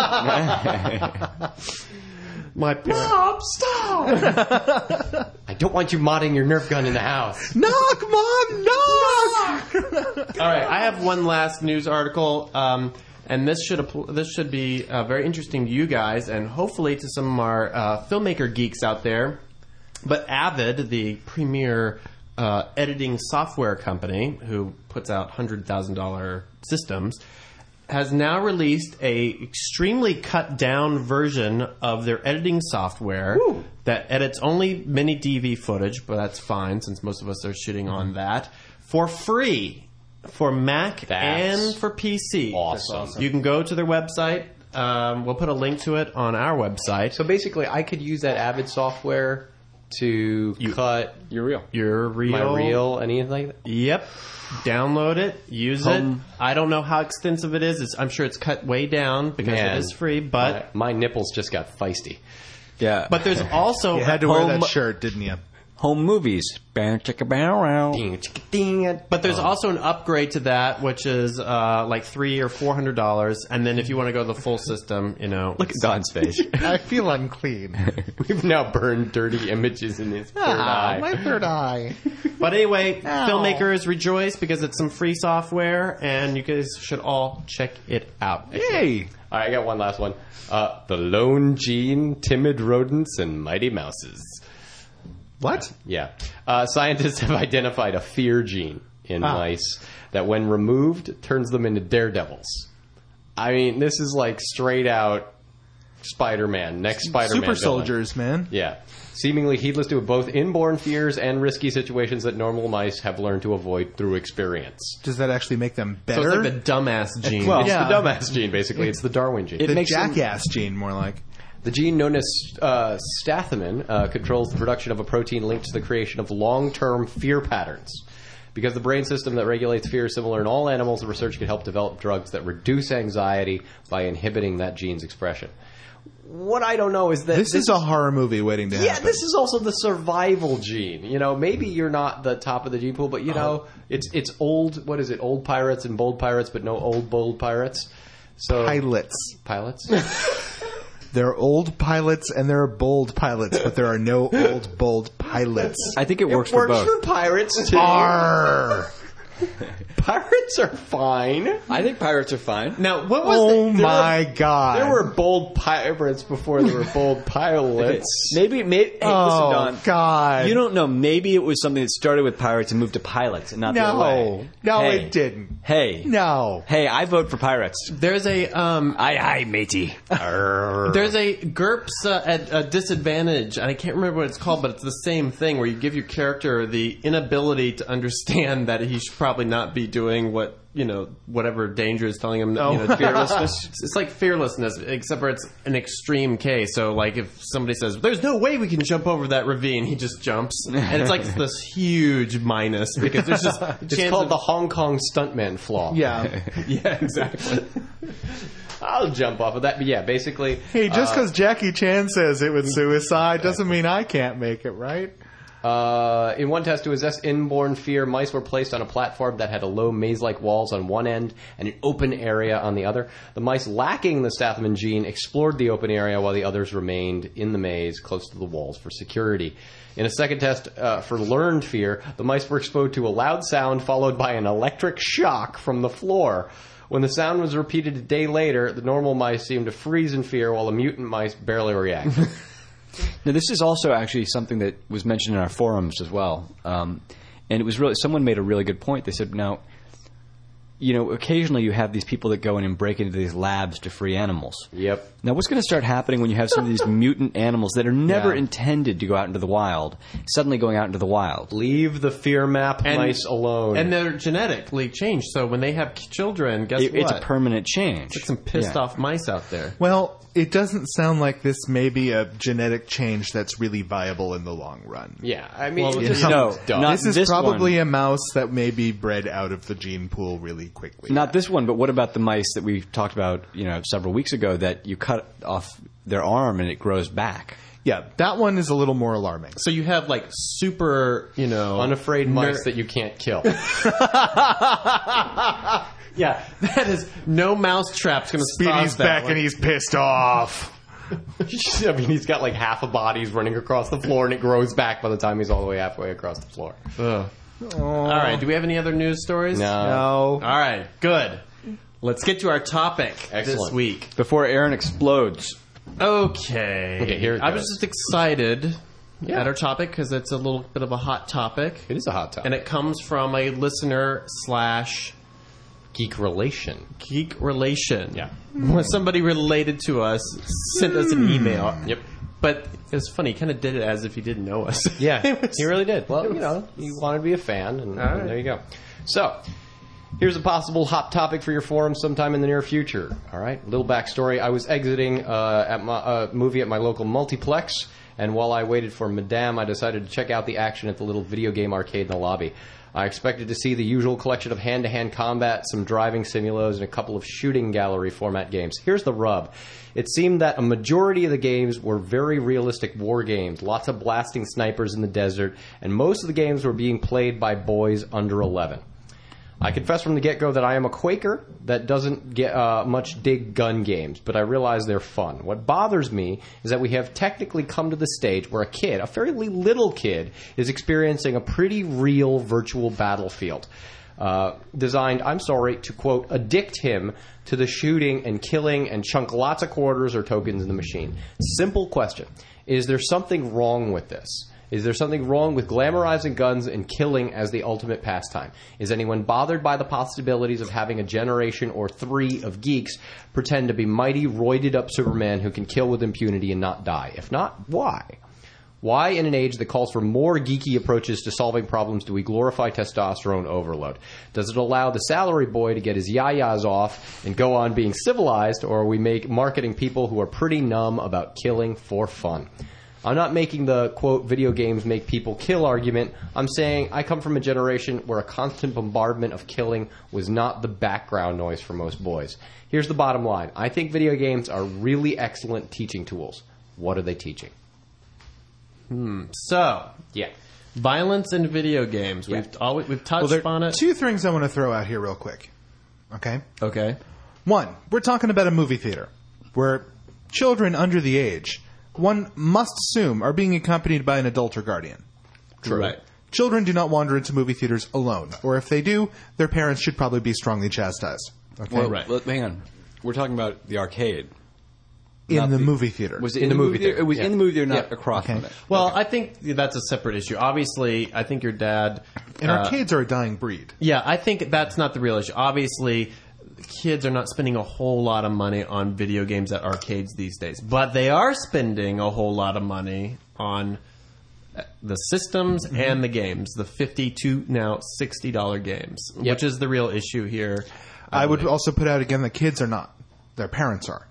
My Mom, stop! I don't want you modding your Nerf gun in the house. Knock, mom, knock. All right, I have one last news article, um, and this should appl- this should be uh, very interesting to you guys, and hopefully to some of our uh, filmmaker geeks out there. But Avid, the premier uh, editing software company who puts out hundred thousand dollar systems, has now released a extremely cut down version of their editing software that edits only mini D V footage, but that's fine since most of us are shooting on that for free for Mac That's and for P C. awesome. You can go to their website. Um, we'll put a link to it on our website. So basically, I could use that Avid software to cut You're real. Your reel, my reel, anything like that. Yep. Download it, use Home. it. I don't know how extensive it is. It's, I'm sure it's cut way down because Man, it is free, but my, my nipples just got feisty. Yeah. but there's also You had to wear Home- that shirt, didn't you? home movies. Bow, chicka, bow, wow. Ding, chicka, ding. But there's also an upgrade to that, which is uh, like three or four hundred dollars, and then if you want to go the full system, you know, Look at Don's face. I feel unclean. We've now burned dirty images in his third eye. my third eye. But anyway, filmmakers rejoice because it's some free software, and you guys should all check it out. Hey. All right, I got one last one. Uh, the Lone Gene, Timid Rodents, and Mighty Mouses. What? Yeah. Uh, scientists have identified a fear gene in Ah. mice that, when removed, turns them into daredevils. I mean, this is like straight out Spider-Man, next Spider-Man Super villain. soldiers, man. Yeah. Seemingly heedless to both inborn fears and risky situations that normal mice have learned to avoid through experience. Does that actually make them So better? it's like the dumbass gene. Well, it's Yeah. the dumbass gene, basically. It's the Darwin gene. It the makes them- jackass gene, more like. The gene known as uh, stathamin uh, controls the production of a protein linked to the creation of long-term fear patterns. Because the brain system that regulates fear is similar in all animals, the research could help develop drugs that reduce anxiety by inhibiting that gene's expression. What I don't know is that This, is a horror movie waiting to yeah, happen. this is also the survival gene. You know, maybe you're not the top of the gene pool, but you know, it's it's old. What is it? Old pirates and bold pirates, but no old bold pirates. So pilots. pilots. There are old pilots and there are bold pilots, but there are no old, bold pilots. I think it works for Works both. for pirates too. Arr! Pirates are fine. I think pirates are fine. Now, what was Oh the, my god. There were bold pirates before there were bold pilots. Maybe, maybe. Hey, Oh, listen, Don. God. You don't know. Maybe it was something that started with pirates and moved to pilots, and not the other No. way. No, Hey. it didn't. Hey, No. hey, I vote for pirates. there's a um, Aye, aye, matey. there's a GURPS uh, at a disadvantage, and I can't remember what it's called, but it's the same thing where you give your character the inability to understand that he should probably not be doing what you know whatever danger is telling him. Oh. You know, fearlessness. It's like fearlessness, except for it's an extreme case. So, like if somebody says, "There's no way we can jump over that ravine," he just jumps, and it's like this huge minus because there's just a It's chance called of- the Hong Kong stuntman flaw. Yeah. yeah, exactly. I'll jump off of that. But yeah, basically. Hey, just uh, because Jackie Chan says it was suicide doesn't mean I can't make it, right? Uh, in one test to assess inborn fear, mice were placed on a platform that had a low maze-like walls on one end and an open area on the other. The mice lacking the stathamin gene explored the open area while the others remained in the maze close to the walls for security. In a second test uh, for learned fear, the mice were exposed to a loud sound followed by an electric shock from the floor. When the sound was repeated a day later, the normal mice seemed to freeze in fear while the mutant mice barely reacted. Now, this is also actually something that was mentioned in our forums as well, um, and it was really someone made a really good point. They said, "Now, you know, occasionally you have these people that go in and break into these labs to free animals. Yep. Now, what's going to start happening when you have some of these mutant animals that are never Yeah. intended to go out into the wild, suddenly going out into the wild? Leave the fear map And- mice alone. And they're genetically changed, so when they have children, guess It- what? it's a permanent change. There's some pissed Yeah. off mice out there. Well, it doesn't sound like this may be a genetic change that's really viable in the long run. yeah, I mean, Well, it just no, sounds dumb. not This is this probably one. a mouse that may be bred out of the gene pool really quickly. Not this one, but what about the mice that we talked about, you know, several weeks ago that you cut off their arm and it grows back? Yeah, that one is a little more alarming. So you have like super, you know, unafraid ner- mice that you can't kill. Yeah, that is no mouse trap's going to stop Speedy's that back one. and he's pissed off. I mean, he's got like half a body he's running across the floor, and it grows back by the time he's all the way halfway across the floor. Ugh. All right, do we have any other news stories? No. No. All right, good. Let's get to our topic this Excellent. week. Before Aaron explodes. Okay. Okay, here it I was goes. just excited Yeah. at our topic because it's a little bit of a hot topic. It is a hot topic. And it comes from a listener slash Geek relation. geek relation. Yeah. When somebody related to us sent us an email. Yep. But it was funny. He kind of did it as if he didn't know us. Yeah, It was- he really did. Well, you know, he wanted to be a fan, and, right. and there you go. So, here's a possible hot topic for your forum sometime in the near future. All right, little backstory. I was exiting uh, at my uh, movie at my local multiplex, and while I waited for Madame, I decided to check out the action at the little video game arcade in the lobby. I expected to see the usual collection of hand-to-hand combat, some driving simulos, and a couple of shooting gallery format games. Here's the rub. It seemed that a majority of the games were very realistic war games, lots of blasting snipers in the desert, and most of the games were being played by boys under eleven. I confess from the get-go that I am a Quaker that doesn't get uh, much dig gun games, but I realize they're fun. What bothers me is that we have technically come to the stage where a kid, a fairly little kid, is experiencing a pretty real virtual battlefield. Uh, designed, I'm sorry, to, quote, addict him to the shooting and killing and chunk lots of quarters or tokens in the machine. Simple question. Is there something wrong with this? Is there something wrong with glamorizing guns and killing as the ultimate pastime? Is anyone bothered by the possibilities of having a generation or three of geeks pretend to be mighty, roided up Superman who can kill with impunity and not die? If not, why? Why, in an age that calls for more geeky approaches to solving problems, do we glorify testosterone overload? Does it allow the salary boy to get his yayas off and go on being civilized, or are we make marketing people who are pretty numb about killing for fun? I'm not making the, quote, video games make people kill argument. I'm saying I come from a generation where a constant bombardment of killing was not the background noise for most boys. Here's the bottom line. I think video games are really excellent teaching tools. What are they teaching? Hmm. So, Yeah. violence in video games. Yeah. We've always, we've touched Well, there on are it. two things I want to throw out here real quick. Okay? Okay. One, we're talking about a movie theater where children under the age, one must assume, are being accompanied by an adult or guardian. True. Right. Children do not wander into movie theaters alone, or if they do, their parents should probably be strongly chastised. Okay? Well, Right. well, hang on. We're talking about the arcade. in not the, the- movie theater. Was it in, the movie theater? It was Yeah. in the movie theater, not Yeah. across Okay. from it. Well, I think that's a separate issue. Obviously, I think your dad. and uh, arcades are a dying breed. Yeah, I think that's not the real issue. Obviously, kids are not spending a whole lot of money on video games at arcades these days, but they are spending a whole lot of money on the systems and the games, the fifty-two now sixty dollar games, Yep. which is the real issue here. I would believe. also put out again that kids are not. Their parents are.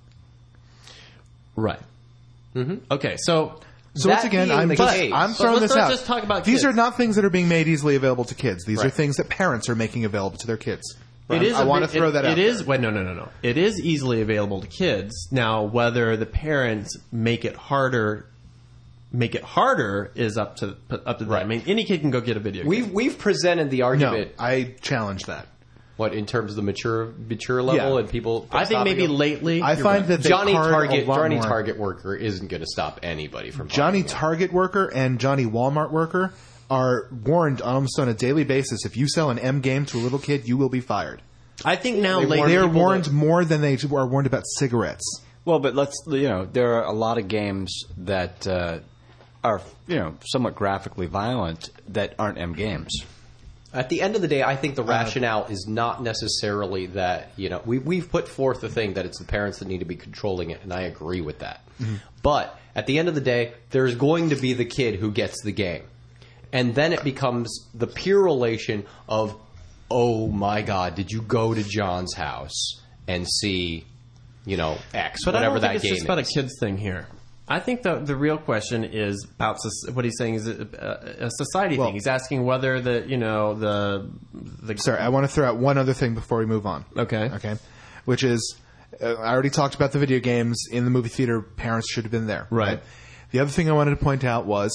Right. Mm-hmm. Okay, so So That once again, being I'm the just, case- I'm But throwing let's this not out. just talk about These kids. are not things that are being made easily available to kids. These are Right. things that parents are making available to their kids. It is. I a want to bit- throw it- that out. It is. Wait, no, no, no, no. It is easily available to kids. Now, whether the parents make it harder, make it harder is up to up to them. Right. I mean, any kid can go get a video game. We've we've presented the No, argument. I challenge that. What, in terms of the mature mature level Yeah. and people? I think stopping maybe them? lately. I you're find right. that they Johnny card Target a lot Johnny more. Target worker isn't going to stop anybody from Johnny buying it. Target worker and Johnny Walmart worker are warned almost on a daily basis. If you sell an M game to a little kid, you will be fired. I think now They lately warn They are people warned that- more than they are warned about cigarettes. Well, but let's you know there are a lot of games that uh, are you know somewhat graphically violent that aren't M games. At the end of the day, I think the rationale is not necessarily that, you know, we, we've put forth the thing that it's the parents that need to be controlling it, and I agree with that. But at the end of the day, there's going to be the kid who gets the game. And then it becomes the pure relation of, oh my God, did you go to John's house and see, you know, X, But I whatever don't that think it's game just about a is. kids thing here. I think the the real question is about soc- what he's saying is a, a society Well- thing. He's asking whether the you know the the Sorry, I want to throw out one other thing before we move on. Okay. Okay. Which is, uh, I already talked about the video games in the movie theater. Parents should have been there. Right. The other thing I wanted to point out was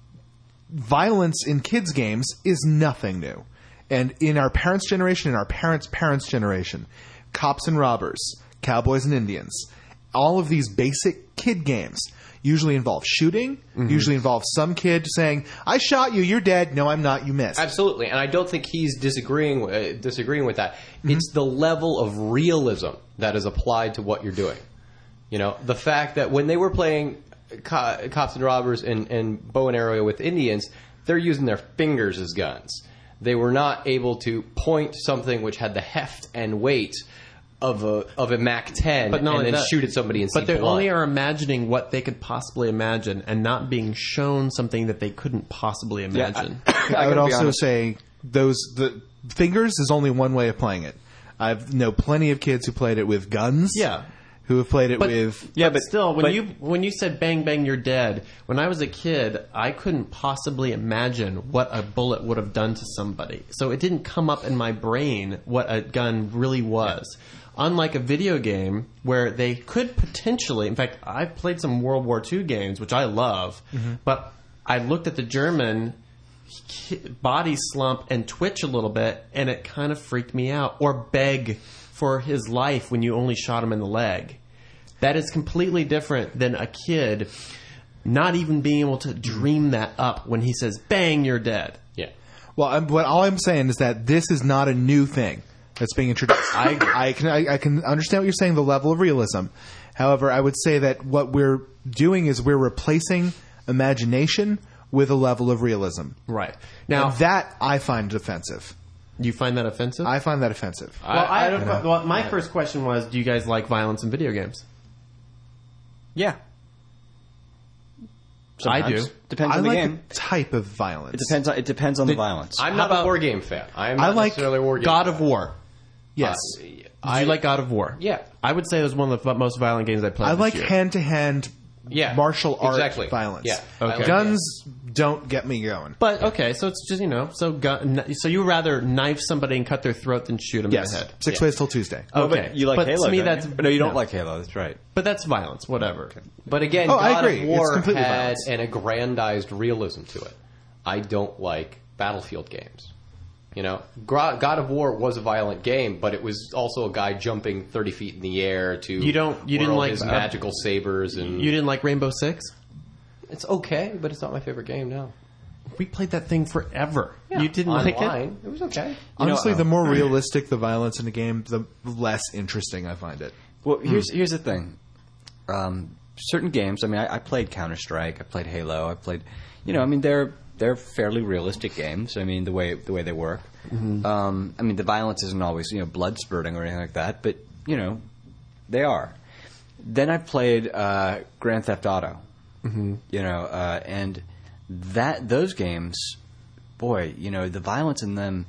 violence in kids' games is nothing new. And in our parents' generation, in our parents' parents' generation, cops and robbers, cowboys and Indians, all of these basic kid games usually involve shooting, Mm-hmm. usually involve some kid saying, I shot you, you're dead. No, I'm not, you missed. Absolutely, and I don't think he's disagreeing uh, disagreeing with that. Mm-hmm. It's the level of realism that is applied to what you're doing. You know, the fact that when they were playing co- cops and robbers and, and bow and arrow with Indians, they're using their fingers as guns. They were not able to point something which had the heft and weight of a of a Mac ten But not and only then that- shoot at somebody and But see they blood. only are imagining what they could possibly imagine and not being shown something that they couldn't possibly imagine. I, would also say those the fingers is only one way of playing it. I know plenty of kids who played it with guns. Yeah. Who have played it But- with Yeah, but, but- still, when but- you when you said "bang bang, you're dead," when I was a kid, I couldn't possibly imagine what a bullet would have done to somebody. So it didn't come up in my brain what a gun really was. Unlike a video game where they could potentially, in fact, I played some World War Two games, which I love, but I looked at the German ki- body slump and twitch a little bit, and it kind of freaked me out. Or beg for his life when you only shot him in the leg. That is completely different than a kid not even being able to dream that up when he says, bang, you're dead. yeah. Well, I'm, what all I'm saying is that this is not a new thing that's being introduced. I, I can I, I can understand what you're saying, the level of realism. However, I would say that what we're doing is we're replacing imagination with a level of realism. Right. Now, Now that I find offensive. you find that offensive? I find that offensive. well, I, I don't know. well, my first question was, do you guys like violence in video games? Yeah. I Sometimes. do. Depends I on the like game. the type of violence. It depends on it depends on the violence. I'm How not about- a war game fan. I'm I not like necessarily a war game God fan. of War. Yes. Uh, Did I you like God of War? Yeah. I would say it was one of the f- most violent games I played I this like year. hand-to-hand Yeah, martial art exactly. violence. Yeah. Okay. I like Guns don't get me going. But, okay, so it's just, you know, so gun, so you rather knife somebody and cut their throat than shoot them Yes. in the head. Six Yeah. ways till Tuesday. Oh, Okay. but you like But Halo? to me, don't that's- you? no, you don't no. like Halo. That's right. But that's violence, whatever. But again, Oh, I God agree. of It's War completely had violence. an aggrandized realism to it. I don't like Battlefield games. You know, Gra- God of War was a violent game, but it was also a guy jumping thirty feet in the air to You don't- you didn't whirl like, his uh, magical sabers, and You didn't like Rainbow Six? it's okay, but it's not my favorite game now. We played that thing forever. Yeah, You didn't like it? online. It was okay. Honestly, uh, the more realistic the violence in a game, the less interesting I find it. Well, here's here's the thing. Um, certain games. I mean, I, I played Counter Strike. I played Halo. I played. You know, I mean, they're they're fairly realistic games. I mean, the way the way they work. Um, I mean, the violence isn't always you know blood spurting or anything like that, but you know, they are. Then I played uh, Grand Theft Auto. Mm-hmm. You know, uh, and that those games, boy, you know, the violence in them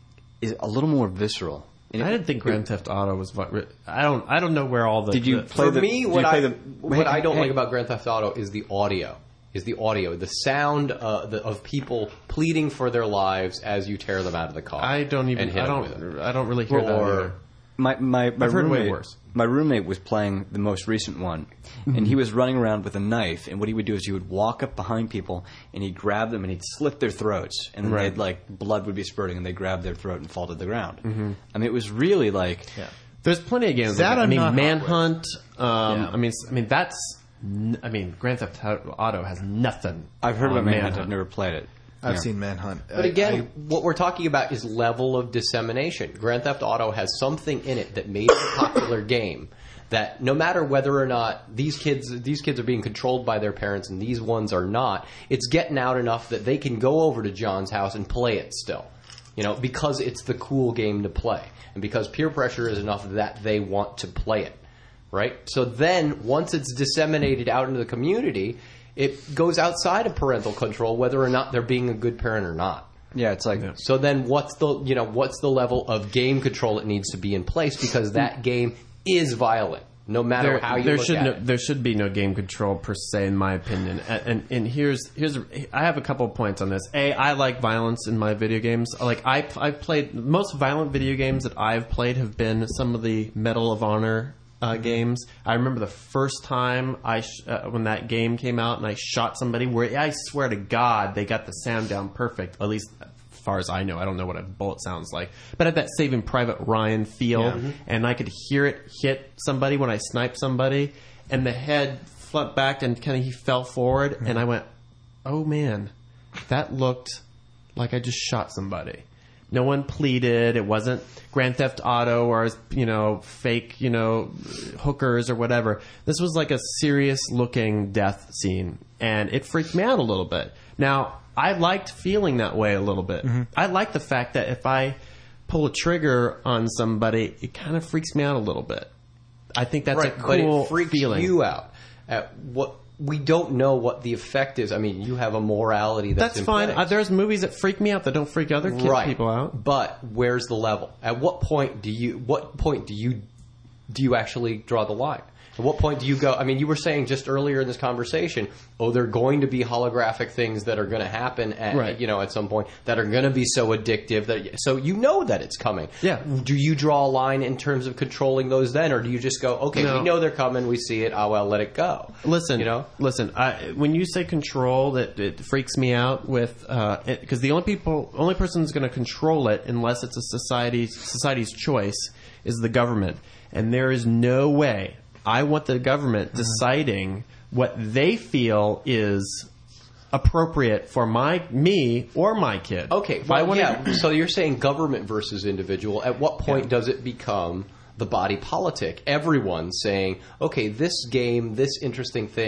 is a little more visceral. And I it- didn't think Grand Theft Auto was. vi- I don't. I don't know where all the. Did you the- play For the- me, did what you play I the- what I don't hey, like about Grand Theft Auto is the audio. Is the audio, the sound uh, the, of people pleading for their lives as you tear them out of the car. I don't even. and hit I them with it. don't. I don't really hear that Or- either. My my, my I've heard way roommate worse. my roommate was playing the most recent one, Mm-hmm. and he was running around with a knife. And what he would do is he would walk up behind people and he'd grab them and he'd slit their throats, and then Right. they'd like blood would be spurting, and they'd grab their throat and fall to the ground. Mm-hmm. I mean, it was really like There's plenty of games. That like that. I I'm mean, not hot Manhunt. Um, Yeah. I mean, s- I mean that's. n- I mean, Grand Theft Auto has nothing. I've heard on about Manhunt. I've never played it. I've Yeah. seen Manhunt. But again, what we're talking about is level of dissemination. Grand Theft Auto has something in it that made it a popular game. That no matter whether or not these kids these kids are being controlled by their parents and these ones are not, it's getting out enough that they can go over to John's house and play it still. You know, because it's the cool game to play. And because peer pressure is enough that they want to play it. Right? So then once it's disseminated out into the community, it goes outside of parental control whether or not they're being a good parent or not. Yeah, it's like So then what's the you know what's the level of game control that needs to be in place because that game is violent no matter There, how you there look should at no, it. there should be no game control per se, in my opinion. And, and and here's here's I have a couple of points on this. A, I like violence in my video games. Like I I've played most violent video games that I've played have been some of the Medal of Honor uh, games. I remember the first time I sh- uh, when that game came out and I shot somebody. Where I swear to God, they got the sound down perfect. At least as far as I know, I don't know what a bullet sounds like, but at that Saving Private Ryan feel, and I could hear it hit somebody when I sniped somebody, and the head flipped back and kind of he fell forward, and I went, "Oh man, that looked like I just shot somebody." No one pleaded. It wasn't Grand Theft Auto or, you know, fake, you know, hookers or whatever. This was like a serious looking death scene, and it freaked me out a little bit. Now, I liked feeling that way a little bit. I like the fact that if I pull a trigger on somebody, it kind of freaks me out a little bit. I think that's right, a cool but it freaks feeling. you out. At what we don't know what the effect is. I mean, you have a morality that's, That's in fine. place. Uh, there's movies that freak me out that don't freak other kid, right. people out. But where's the level? At what point do you? What point do you? Do you actually draw the line? At what point do you go? I mean, you were saying just earlier in this conversation, oh, there are going to be holographic things that are going to happen at Right. you know at some point that are going to be so addictive that so you know that it's coming. Yeah. Do you draw a line in terms of controlling those then, or do you just go, okay, No. we know they're coming, we see it, oh well, let it go. Listen, you know. listen. I, when you say control, that it freaks me out with because the only people, only person who's going to control it, unless it's a society society's choice, is the government. And there is no way. I want the government deciding what they feel is appropriate for my me or my kid. Okay, If I well, wanna- yeah. So you're saying government versus individual. At what point does it become the body politic? Everyone saying, okay, this game, this interesting thing,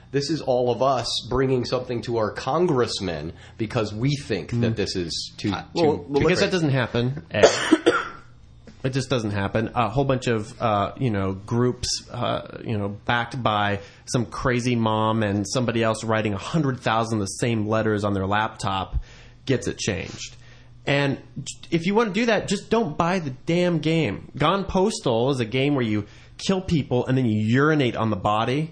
This is all of us bringing something to our congressmen because we think that this is too. Well, too, too because crazy. that doesn't happen. A. It just doesn't happen. A whole bunch of uh, you know groups, uh, you know, backed by some crazy mom and somebody else writing a hundred thousand of the same letters on their laptop gets it changed. And if you want to do that, just don't buy the damn game. Gone Postal is a game where you kill people and then you urinate on the body.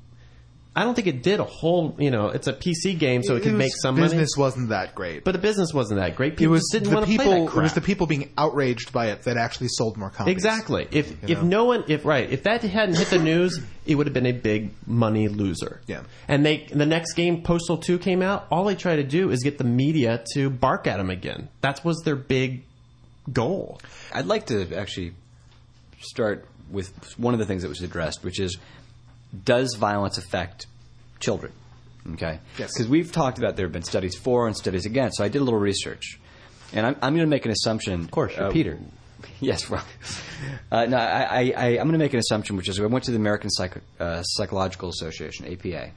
I don't think it did a whole, you know, it's a P C game, so it, it could was, make some money. Business wasn't that great. But the business wasn't that great. People it was just didn't the want to people. play that crap. It was the people being outraged by it that actually sold more copies. Exactly. If You if know? no one, if right, if that hadn't hit the news, it would have been a big money loser. Yeah. And they, the next game, Postal two came out. All they try to do is get the media to bark at them again. That was their big goal. I'd like to actually start with one of the things that was addressed, which is, does violence affect children? Okay. Yes. Because we've talked about there have been studies for and studies against. So I did a little research, and I'm, I'm going to make an assumption. Of course, you're uh, Peter. Yes. Well, uh, no, I, I, I, I'm going to make an assumption, which is I went to the American Psych- uh, Psychological Association, A P A,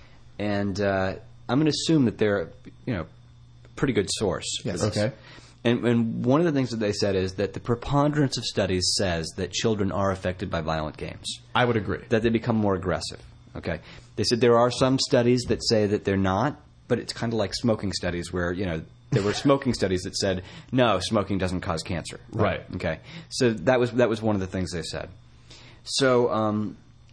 and uh, I'm going to assume that they're, you know, a pretty good source. Yes. Okay. And, and one of the things that they said is that the preponderance of studies says that children are affected by violent games, I would agree. that they become more aggressive. Okay, they said there are some studies that say that they're not, but it's kind of like smoking studies where, you know, there were smoking studies that said no, smoking doesn't cause cancer. Right. Okay, so that was that was one of the things they said. So, um,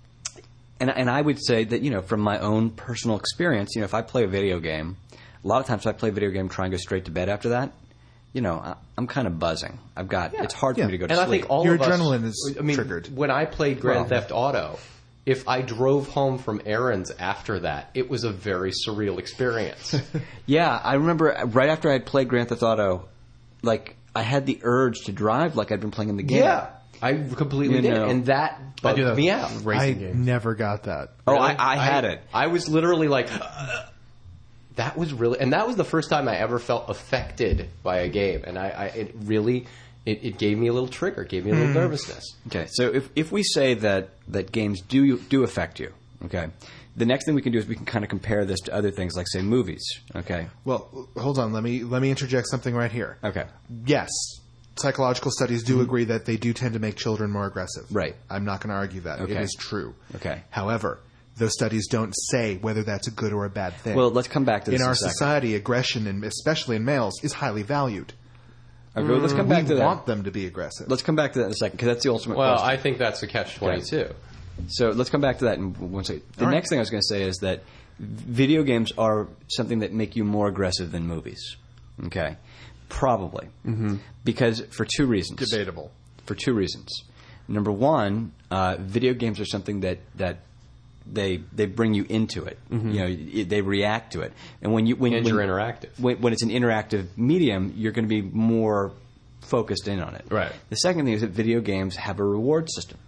and and I would say that, you know, from my own personal experience, you know, if I play a video game, a lot of times if I play a video game, try and go straight to bed after that, you know, I, I'm kind of buzzing. I've got it's hard Yeah. for me to go to And I sleep. think all Your of us, adrenaline is I mean, triggered. When I played Grand Well- Theft Auto, if I drove home from errands after that, it was a very surreal experience. Yeah, I remember right after I had played Grand Theft Auto, like I had the urge to drive like I'd been playing in the game. yeah, I completely You did, know. and that I bugged do that me with out. Racing I games. never got that. Oh, Really? I, I had it. I was literally like, uh, that was really, and that was the first time I ever felt affected by a game, and I, I it really, it, it gave me a little trigger, gave me a little nervousness. Okay, so if if we say that that games do do affect you, okay, the next thing we can do is we can kind of compare this to other things like, say, movies. Okay. Well, hold on. Let me let me interject something right here. Okay. Yes, psychological studies do agree that they do tend to make children more aggressive. Right. I'm not going to argue that. It Okay. is true. Okay. However, those studies don't say whether that's a good or a bad thing. Well, let's come back to this in in our a second. society, aggression, and especially in males, is highly valued. Okay, well, let's come back we to that. want them to be aggressive. Let's come back to that in a second because that's the ultimate Well, question. I think that's a catch twenty-two. So let's come back to that in one second. The All right. next thing I was going to say is that video games are something that make you more aggressive than movies. Okay, probably mm-hmm. because for two reasons. Debatable. For two reasons. Number one, uh, video games are something that that they they bring you into it. Mm-hmm. You know, y- they react to it, and when you when And when, you're interactive. When, when it's an interactive medium, you're going to be more focused in on it. Right. The second thing is that video games have a reward system,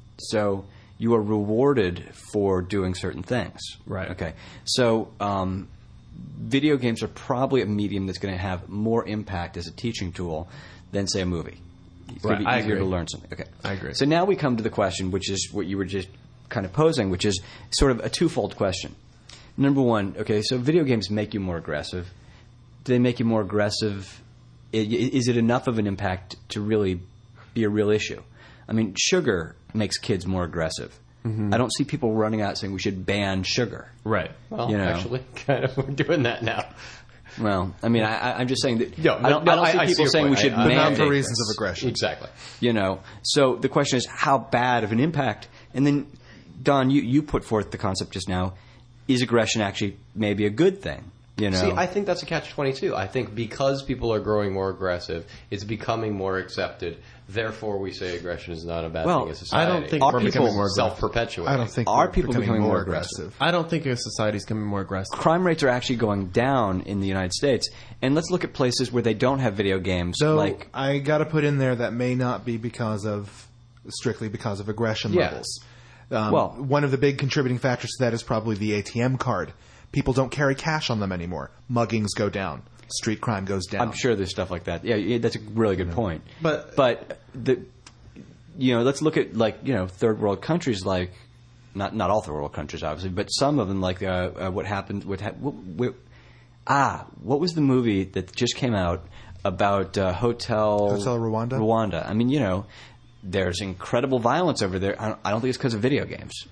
so you are rewarded for doing certain things. Right. Okay. So um, video games are probably a medium that's going to have more impact as a teaching tool than, say, a movie. It's going Right. to be I easier agree. to learn something. Okay. I agree. So now we come to the question, which is what you were just kind of posing, which is sort of a twofold question. Number one, okay, so video games make you more aggressive. Do they make you more aggressive? I- i- Is it enough of an impact to really be a real issue? I mean, sugar makes kids more aggressive. I don't see people running out saying we should ban sugar. Right. Well, You know. actually, kind of, we're doing that now. Well, I mean, I, I- I'm just saying that No, I don't, no, I don't I- see I see people your saying point. we should I- I- But not mandate for reasons this. of aggression. Exactly. You know, so the question is how bad of an impact? And then, Don, you, you put forth the concept just now: is aggression actually maybe a good thing? You know, See, I think that's a catch twenty-two. I think because people are growing more aggressive, it's becoming more accepted. Therefore, we say aggression is not a bad Well, thing in society. I don't think Are we're people becoming more aggressive. self-perpetuating. I don't think Are we're people becoming, becoming more more aggressive. I don't think our society's becoming more aggressive. crime rates are actually going down in the United States. And let's look at places where they don't have video games, So like I got to put in there that may not be because of strictly because of aggression Yeah. levels. Um, Well- one of the big contributing factors to that is probably the A T M card. People don't carry cash on them anymore. Muggings go down. Street crime goes down. I'm sure there's stuff like that. Yeah, yeah, that's a really good point. But- but the you know, let's look at like you know third world countries like not not all third world countries, obviously, but some of them, like uh, uh, what happened. What, ha- what, what ah, what was the movie that just came out about uh, Hotel Hotel Rwanda? Rwanda. I mean, you know, there's incredible violence over there. I don't, I don't think it's because of video games.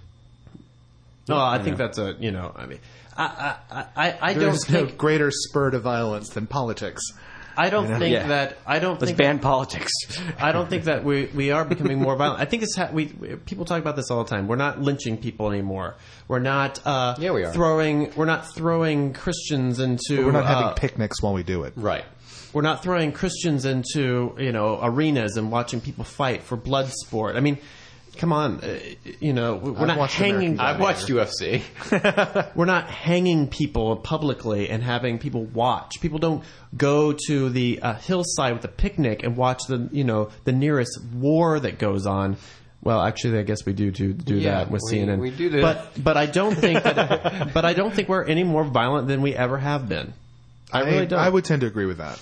No, I You think know. that's a you know. I mean, I I I, I don't There's no think greater spur to violence than politics. I don't think Yeah. that I don't Let's think ban that, politics. I don't think that we we are becoming more violent. I think it's ha- we, we people talk about this all the time. We're not lynching people anymore. We're not uh, Yeah, we are. throwing we're not throwing Christians into We're not having uh, picnics while we do it. Right. we're not throwing Christians into you know arenas and watching people fight for blood sport. I mean, come on, uh, you know we're I've not watched hanging. American I've watched U F C. We're not hanging people publicly and having people watch. People don't go to the uh, hillside with a picnic and watch the you know the nearest war that goes on. Well, actually, I guess we do do, do Yeah, that with we- C N N. we do that. But but I don't think that. But I don't think we're any more violent than we ever have been. I really don't. I would tend to agree with that.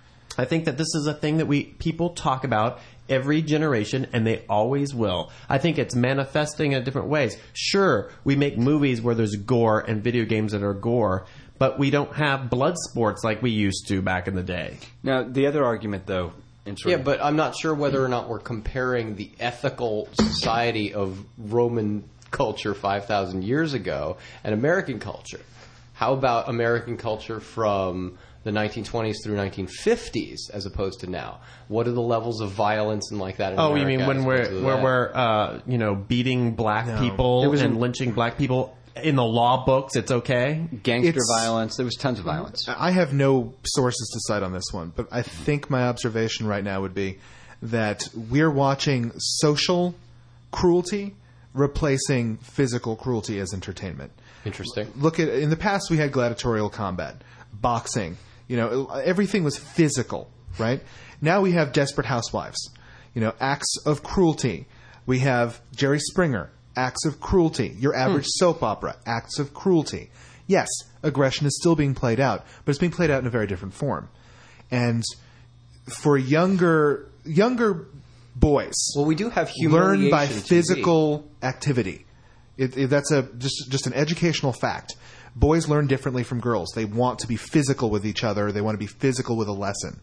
I think that this is a thing that we people talk about every generation, and they always will. I think it's manifesting in different ways. Sure, we make movies where there's gore and video games that are gore, but we don't have blood sports like we used to back in the day. Now, the other argument, though, in sort Yeah, of- but I'm not sure whether or not we're comparing the ethical society of Roman culture five thousand years ago and American culture. How about American culture from the nineteen twenties through nineteen fifties as opposed to now? What are the levels of violence and like that in Oh, America you mean when as we're opposed to where that? we're uh, you know beating black No. people There was and an- lynching black people in the law books? It's okay. gangster It's- violence. There was tons of violence. I have no sources to cite on this one, but I think my observation right now would be that we're watching social cruelty replacing physical cruelty as entertainment. Interesting. Look at in the past we had gladiatorial combat, boxing. You know, everything was physical, right? Now we have Desperate Housewives. You know, acts of cruelty. We have Jerry Springer, acts of cruelty. Your average soap opera, acts of cruelty. Yes, aggression is still being played out, but it's being played out in a very different form. And for younger younger boys, Well, we do have learn by humiliation T V. physical activity. It, it, that's a just just an educational fact. Boys learn differently from girls. They want to be physical with each other. They want to be physical with a lesson.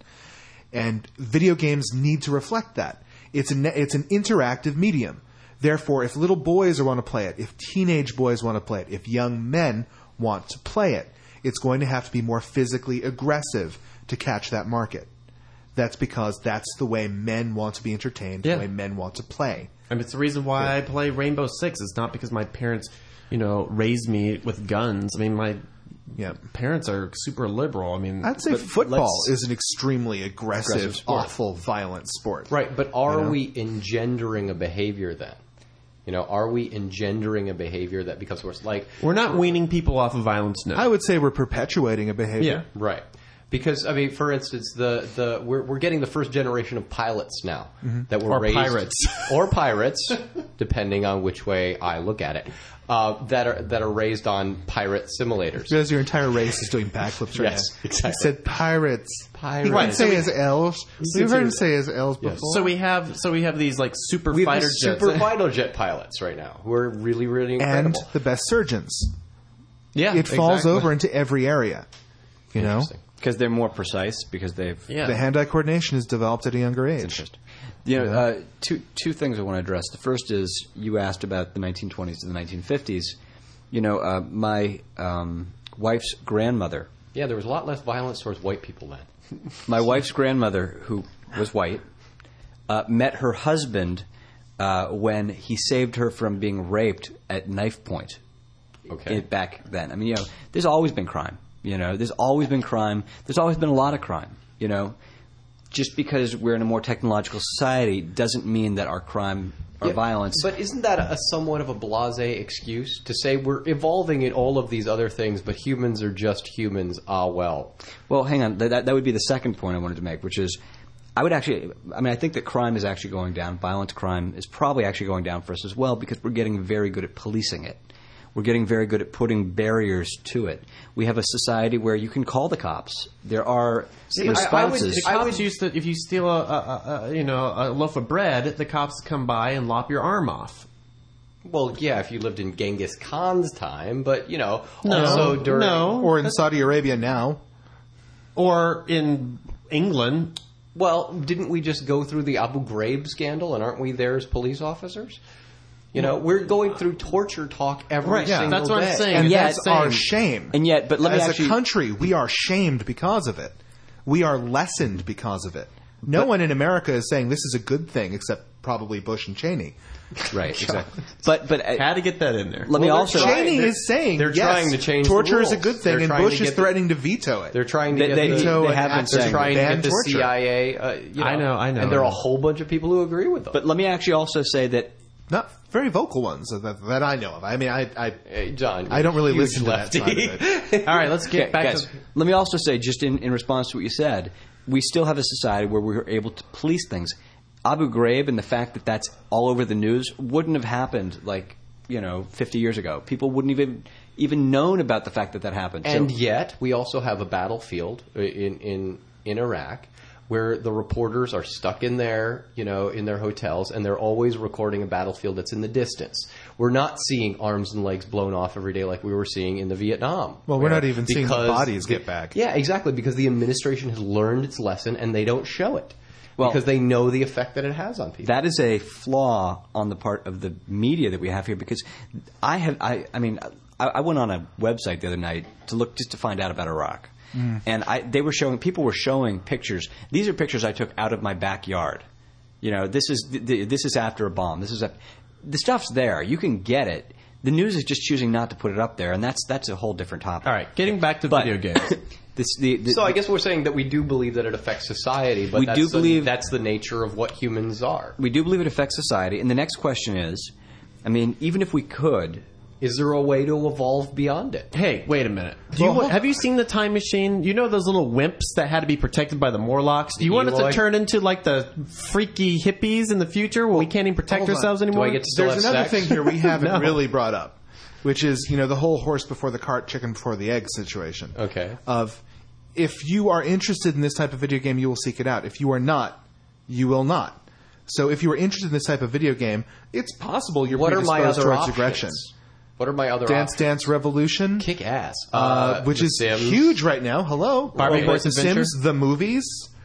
And video games need to reflect that. It's an it's an interactive medium. Therefore, if little boys want to play it, if teenage boys want to play it, if young men want to play it, it's going to have to be more physically aggressive to catch that market. That's because that's the way men want to be entertained, Yeah. the way men want to play. And it's the reason why I play Rainbow Six. It's not because my parents, you know, raised me with guns. I mean, my Yeah. parents are super liberal. I mean, I'd say But football let's- is an extremely aggressive, Aggressive sport. awful, violent sport. Right, but are You know? we engendering a behavior then? You know, are we engendering a behavior that becomes worse? Like, we're not weaning people off of violence now. I would say we're perpetuating a behavior. Yeah. right. Because I mean, for instance, the, the we're we're getting the first generation of pilots now that were Or raised pirates. or pirates, depending on which way I look at it. Uh, that are that are raised on pirate simulators. Because your entire race is doing backflips right Yes, now. exactly. He said pirates. Pirates. He Right, didn't so say we- his elves. We've heard him say his elves before. So we have so we have these like super We have fighter these jets. super fighter jet pilots right now who are really really and incredible. the best surgeons. yeah, It falls exactly. over into every area. You know? Interesting. Because they're more precise, because they've... Yeah. The hand-eye coordination is developed at a younger age. Interesting. You know, uh, two two things I want to address. The first is you asked about the nineteen twenties to the nineteen fifties. You know, uh, my um, wife's grandmother, Yeah, there was a lot less violence towards white people then. my wife's grandmother, who was white, uh, met her husband uh, when he saved her from being raped at knife point. Okay. It, back then. I mean, you know, there's always been crime. You know, there's always been crime. There's always been a lot of crime. You know, just because we're in a more technological society doesn't mean that our crime, our Yeah, violence. But isn't that a somewhat of a blasé excuse to say we're evolving in all of these other things, but humans are just humans? Ah, well. Well, hang on. That, that would be the second point I wanted to make, which is I would actually, I mean, I think that crime is actually going down. Violent crime is probably actually going down for us as well because we're getting very good at policing it. We're getting very good at putting barriers to it. We have a society where you can call the cops. There are See, I- I would- responses. the cops used to, if you steal a, a, a, a you know a loaf of bread, the cops come by and lop your arm off. Well, yeah, if you lived in Genghis Khan's time, but, you know, No, also during... no. Or in Saudi Arabia now. Or in England. Well, didn't we just go through the Abu Ghraib scandal, and aren't we there as police officers? You know, we're going through torture talk every Right, yeah, single that's what I'm day. saying. And yet- that's our shame. And yet, but let me As actually- a country, we are shamed because of it. We are lessened because of it. No But- one in America is saying this is a good thing, except probably Bush and Cheney. Right, exactly. But but uh, Had to get that in there. let me Well, also they're Cheney they're- is saying they're yes, trying to change the torture is a rules. good thing, They're and trying Bush to is get the- threatening to veto it. They're trying to They- get they- the, they Veto have and been saying- they're trying to ban get the torture. C I A. Uh, you know, I know, I know. And there are a whole bunch of people who agree with them. but let me actually also say that Not very vocal ones that, that I know of. I mean, I I, Hey, John, I don't really huge listen to that lefty. side of it. All right, let's get Okay, back guys, to... let me also say, just in, in response to what you said, we still have a society where we're able to police things. Abu Ghraib and the fact that that's all over the news wouldn't have happened like, you know, fifty years ago. People wouldn't even even known about the fact that that happened. So- And yet, we also have a battlefield in in in Iraq where the reporters are stuck in their, you know, in their hotels, and they're always recording a battlefield that's in the distance. We're not seeing arms and legs blown off every day like we were seeing in the Vietnam. Well, we're where- not even seeing the because bodies get back. Yeah, exactly, because the administration has learned its lesson and they don't show it. Well- because they know the effect that it has on people. That is a flaw on the part of the media that we have here, because I have I, I mean I, I went on a website the other night to look just to find out about Iraq, Mm. and I they were showing people were showing pictures. These are pictures I took out of my backyard. You know, this is th- th- this is after a bomb. This is a, the stuff's there. You can get it. The news is just choosing not to put it up there, and that's that's a whole different topic. All right, getting back to But- video games. This, the, the, So I guess we're saying that we do believe that it affects society, but We that's do the, believe- that's the nature of what humans are. we do believe it affects society. And the next question is, I mean, even if we could. Is there a way to evolve beyond it? Hey, wait a minute. Do you Well, want, have you seen the Time Machine? You know those little wimps that had to be protected by the Morlocks? Do you want it to Eloy? turn into like the freaky hippies in the future where we can't even protect hold on. ourselves Do anymore? I get to still There's have another sex? thing here we haven't No. really brought up, which is, you know, the whole horse before the cart, chicken before the egg situation. Okay. Of if you are interested in this type of video game, you will seek it out. If you are not, you will not. So if you are interested in this type of video game, it's possible you're What are predisposed my other towards options? aggression. What are my other Dance options? Dance Revolution, Kick ass. uh, which The is Sims. huge right now. Hello, Barbie Uh, Boys The Adventure? Sims, the movies.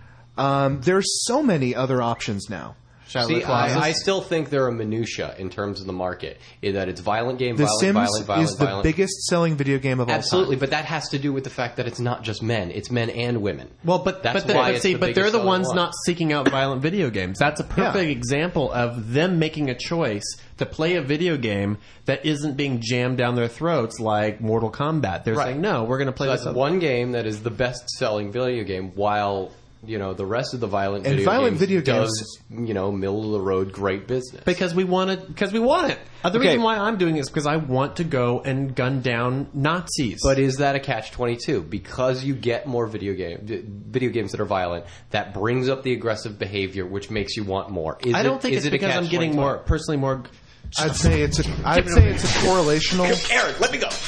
Um, there's so many other options now. Shadow See, of the Colossus? I, I still think there are minutia in terms of the market. In that it's violent game, The violent, Sims violent, violent, is the violent. biggest selling video game of Absolutely, all time. but that has to do with the fact that it's not just men; it's men and women. Well, but that's but, the, why but it's see, the but they're biggest the selling ones one. not seeking out violent video games. That's a perfect Yeah. example of them making a choice to play a video game that isn't being jammed down their throats like Mortal Kombat. They're Right. saying, "No, we're going to play So this." that's other-" one game that is the best-selling video game, while you know the rest of the violent And video violent games video does you know middle of the road great business. Because we want it. Because we want it. Uh, The Okay. reason why I'm doing it is because I want to go and gun down Nazis. But is that a catch twenty-two? Because you get more video game v- video games that are violent, that brings up the aggressive behavior, which makes you want more. Is I don't it, think is it's it a because I'm catch getting twenty-two? more personally more. I'd say it's a. I'd say it's a correlational. Eric, let me go.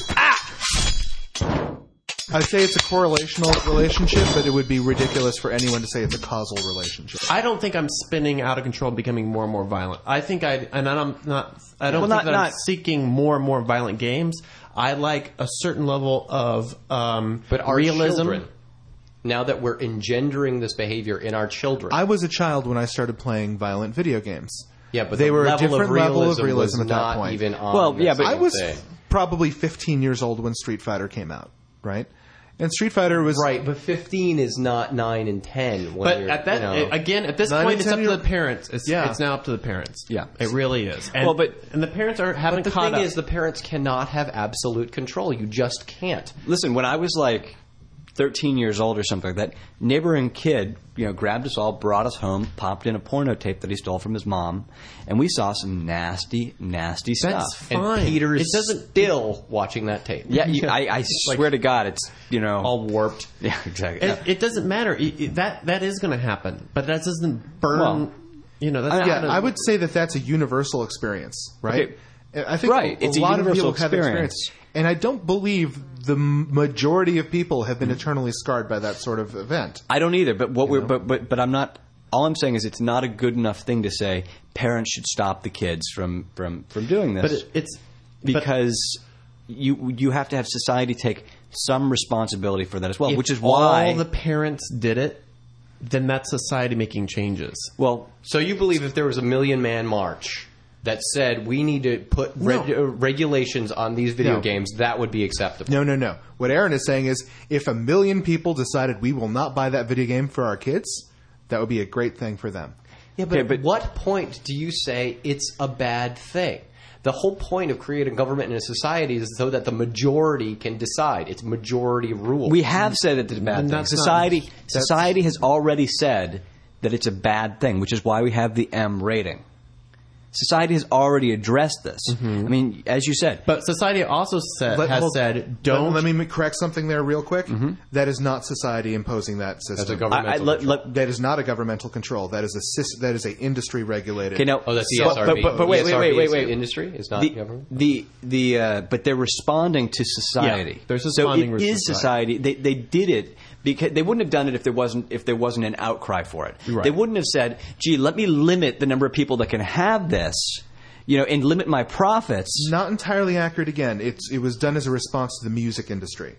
I'd say it's a correlational relationship, but it would be ridiculous for anyone to say it's a causal relationship. I don't think I'm spinning out of control, and becoming more and more violent. I think I and I'm not. I don't Well, think not- that I'm not- seeking more and more violent games. I like a certain level of um, But our realism. children, now that we're engendering this behavior in our children, I was a child when I started playing violent video games. yeah, but they the were a level different of realism level of realism was at that not point. even on. Well, the yeah, but- same I was thing. probably fifteen years old when Street Fighter came out, right? And Street Fighter was right, but fifteen is not nine and ten. When But you're, at that you know, again, at this Nine point, and it's ten up to year- the parents. It's, Yeah. it's now up to the parents. Yeah. it really is. And, Well, but- and the parents are haven't but the caught thing up. is, the parents cannot have absolute control. You just can't. Listen, when I was like thirteen years old or something like that, neighboring kid, you know, grabbed us all, brought us home, popped in a porno tape that he stole from his mom, and we saw some nasty, nasty That's stuff. fine. And Peter's It doesn't- still watching that tape. Yeah, you, I, I swear to God, it's you know all warped. Yeah, exactly. It, it doesn't matter. It- it- that that is going to happen, but that doesn't burn. Well, you know, that's I- not yeah. gonna- I would say that that's a universal experience, right? Okay. I think Right. a, It's a lot of universal people have experience. experience, and I don't believe the m- majority of people have been eternally scarred by that sort of event. I don't either. But what we're but, but but I'm not All I'm saying is it's not a good enough thing to say parents should stop the kids from from, from doing this. But it, it's because but, you you have to have society take some responsibility for that as well, if which is why all the parents did it, then that's society making changes. well. So you believe if there was a million man march that said we need to put reg- uh, regulations on these video No. games, that would be acceptable? No, no, no. What Aaron is saying is if a million people decided we will not buy that video game for our kids, that would be a great thing for them. Yeah, but, Okay, but- at what point do you say it's a bad thing? The whole point of creating government in a society is so that the majority can decide. It's majority rule. We have said that it's a bad And thing. that's not- Society society has already said that it's a bad thing, which is why we have the M rating. Society has already addressed this. I mean, as you said, But society also said, Let- has hold- said, don't. Let, let me correct something there real quick. That is not society imposing that system. As a I, governmental I, let, control. let, That is not a governmental control. That is a sys- that is a industry regulated. okay, now, Oh, that's so- E S R B. But, but, but wait, wait, wait, wait, wait. Industry is not the, government. the the uh, but they're responding to society. Yeah, they're so responding it to is society. They they did it because they wouldn't have done it if there wasn't if there wasn't an outcry for it. Right. They wouldn't have said, "Gee, let me limit the number of people that can have this, you know, and limit my profits." Not entirely accurate. Again, it's it was done as a response to the music industry.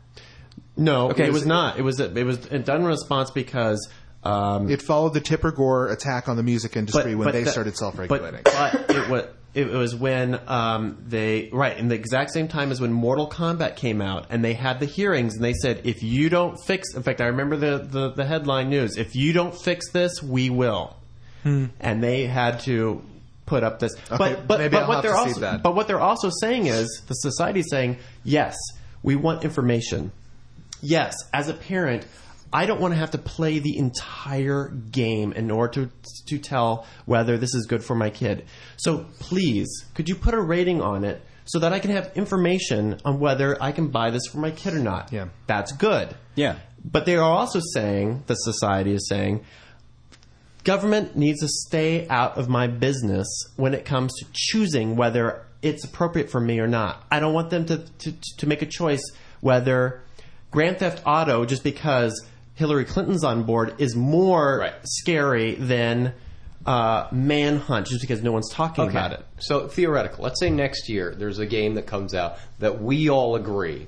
No, Okay, it was so- not. It was it was done in response because um, It followed the Tipper Gore attack on the music industry when they that- started self-regulating. But, but it was it was when um, they right in the exact same time as when Mortal Kombat came out, and they had the hearings, and they said, if you don't fix, in fact, I remember the the, the headline news: if you don't fix this, we will. And they had to put up this. but but, maybe but I'll what have they're to see also that. but what they're also saying is the society's saying, yes, we want information. Yes, as a parent, I don't want to have to play the entire game in order to to tell whether this is good for my kid. So please, could you put a rating on it so that I can have information on whether I can buy this for my kid or not? Yeah. That's good. Yeah. But they are also saying, the society is saying, government needs to stay out of my business when it comes to choosing whether it's appropriate for me or not. I don't want them to, to, to make a choice whether Grand Theft Auto, just because Hillary Clinton's on board, is more Right. scary than uh, Manhunt, just because no one's talking about it. So theoretical. Let's say next year there's a game that comes out that we all agree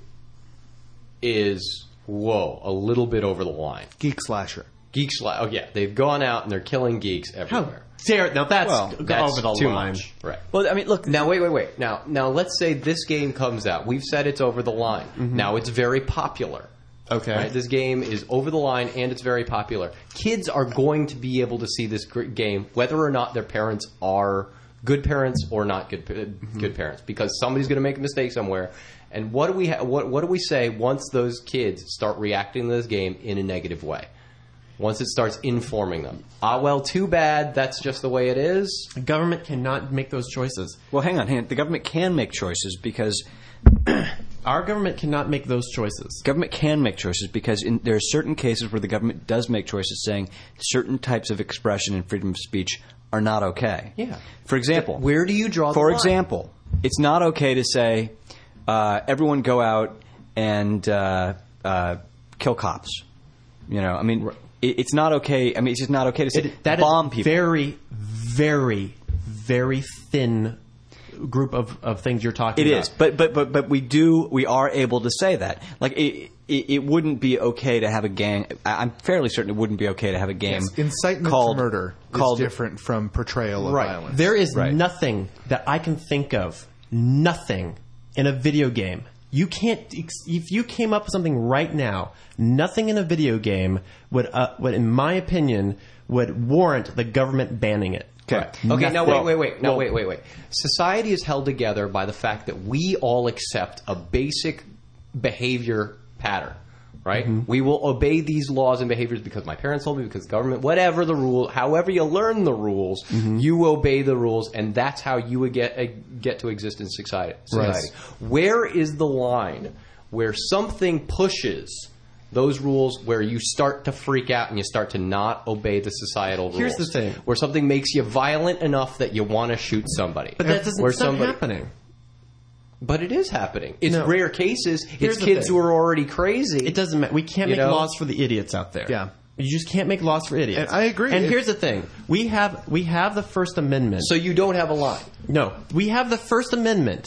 is, whoa, a little bit over the line. Geek slasher. Geeks, li- oh yeah, they've gone out and they're killing geeks How everywhere. dare, now that's, Well, That's over the too line. much. Right. Well, I mean, look. Now wait, wait, wait. Now, now let's say this game comes out. We've said it's over the line. Now it's very popular. Okay. Right? This game is over the line and it's very popular. Kids are going to be able to see this gr- game whether or not their parents are good parents or not good pa- good parents, because somebody's going to make a mistake somewhere. And what do we ha- what what do we say once those kids start reacting to this game in a negative way? Once it starts informing them. Ah, well, too bad. That's just the way it is. The government cannot make those choices. Well, hang on, hang on. The government can make choices because Our government cannot make those choices. government can make choices because in, there are certain cases where the government does make choices saying certain types of expression and freedom of speech are not okay. Yeah. For example, Where do you draw the For line? example, it's not okay to say uh, everyone go out and uh, uh, kill cops. You know, I mean, it, it's not okay. I mean, it's just not okay to say It, that bomb is people. very, very, very thin group of, of things you're talking It about. is, but but but but we do we are able to say that. Like it, it, it wouldn't be okay to have a gang. I- I'm fairly certain it wouldn't be okay to have a game Incitement called to murder called is different from portrayal of Right. violence. There is Right. nothing that I can think of, nothing in a video game. You can't, if you came up with something right now, nothing in a video game would, uh, would in my opinion, would warrant the government banning it. Okay. Okay, now wait, Nothing. wait, wait. Now Well- wait, wait, wait. Society is held together by the fact that we all accept a basic behavior pattern, right? We will obey these laws and behaviors because my parents told me, because the government, whatever the rule, however you learn the rules, you obey the rules, and that's how you would get uh, get to exist in society. society. Where is the line where something pushes those rules, where you start to freak out and you start to not obey the societal rules? Here's the thing. Where something makes you violent enough that you want to shoot somebody. But that doesn't Where stop somebody- happening. But it is happening. It's No. rare cases. Here's It's the kids thing. who are already crazy. It doesn't matter. We can't You make know? laws for the idiots out there. Yeah. You just can't make laws for idiots. And I agree. And If- here's the thing: we have we have the First Amendment. So you don't have a line. No, we have the First Amendment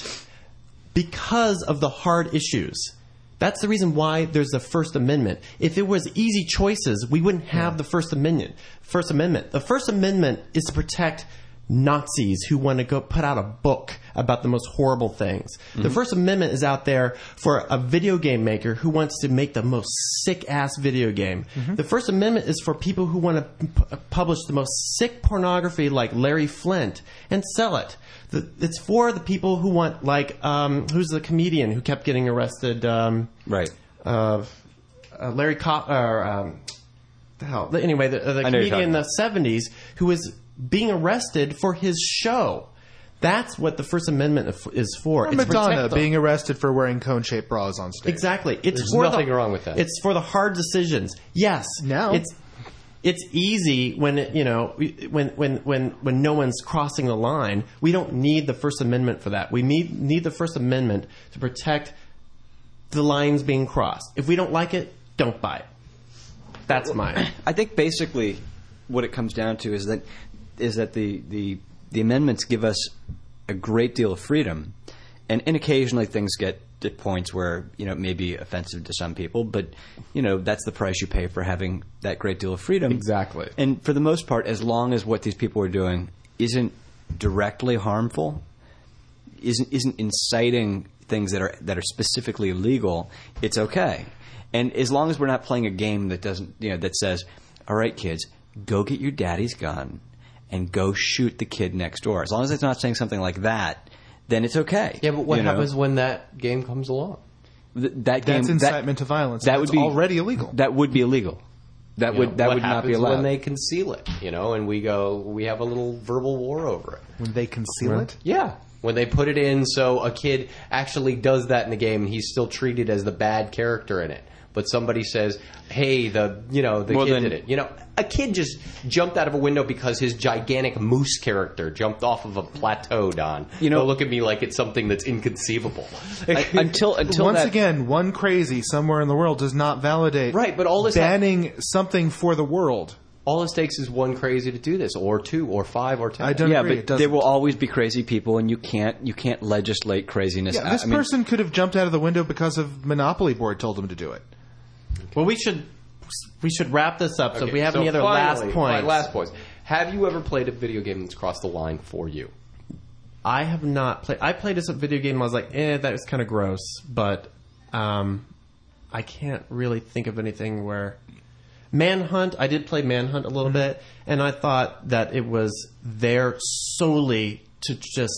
because of the hard issues. That's the reason why there's the First Amendment. If it was easy choices, we wouldn't have yeah. the First Amendment. First Amendment. The First Amendment is to protect Nazis who want to go put out a book about the most horrible things. Mm-hmm. The First Amendment is out there for a video game maker who wants to make the most sick-ass video game. Mm-hmm. The First Amendment is for people who want to p- publish the most sick pornography like Larry Flint and sell it. The, it's for the people who want, like, um, who's the comedian who kept getting arrested? Um, right. Uh, uh, Larry Co- or um, the hell. Anyway, the, the comedian in the seventies who was being arrested for his show. That's what the First Amendment is for. Or It's Madonna being arrested for wearing cone-shaped bras on stage. Exactly. It's There's for nothing the, wrong with that. It's for the hard decisions. Yes. Now it's it's easy when it, you know when when when when no one's crossing the line. We don't need the First Amendment for that. We need need the First Amendment to protect the lines being crossed. If we don't like it, don't buy it. That's mine. I think basically what it comes down to is that is that the, the the amendments give us a great deal of freedom, and, and occasionally things get to points where you know it may be offensive to some people, but you know that's the price you pay for having that great deal of freedom. Exactly. And for the most part, as long as what these people are doing isn't directly harmful, isn't isn't inciting things that are that are specifically illegal, it's okay. And as long as we're not playing a game that doesn't you know that says, all right, kids, go get your daddy's gun and go shoot the kid next door. As long as it's not saying something like that, then it's okay. Yeah, but what you know? happens when that game comes along? Th- that game, That's incitement that, to violence. That would be already illegal. That would be illegal. That You would know, that what would not be happens allowed. when they conceal it, you know, and we go, we have a little verbal war over it. When they conceal it? Yeah. When they put it in so a kid actually does that in the game and he's still treated as the bad character in it. But somebody says, hey, the you know, the well, kid then, did it. You know, a kid just jumped out of a window because his gigantic moose character jumped off of a plateau, Don. You know, Don't look at me like it's something that's inconceivable. I, until until Once that, again, one crazy somewhere in the world does not validate Right, but all this banning something for the world. all it takes is one crazy to do this, or two, or five, or ten. I don't yeah, agree. It but doesn't. there will always be crazy people, and you can't you can't legislate craziness. Yeah, this I mean, person could have jumped out of the window because of Monopoly Board told him to do it. Well, we should we should wrap this up. So Okay, if we have so any other finally, last fine, points? Last points. Have you ever played a video game that's crossed the line for you? I have not played. I played this video game. I was like, eh, that was kind of gross. But um, I can't really think of anything where Manhunt. I did play Manhunt a little Mm-hmm. bit, and I thought that it was there solely to just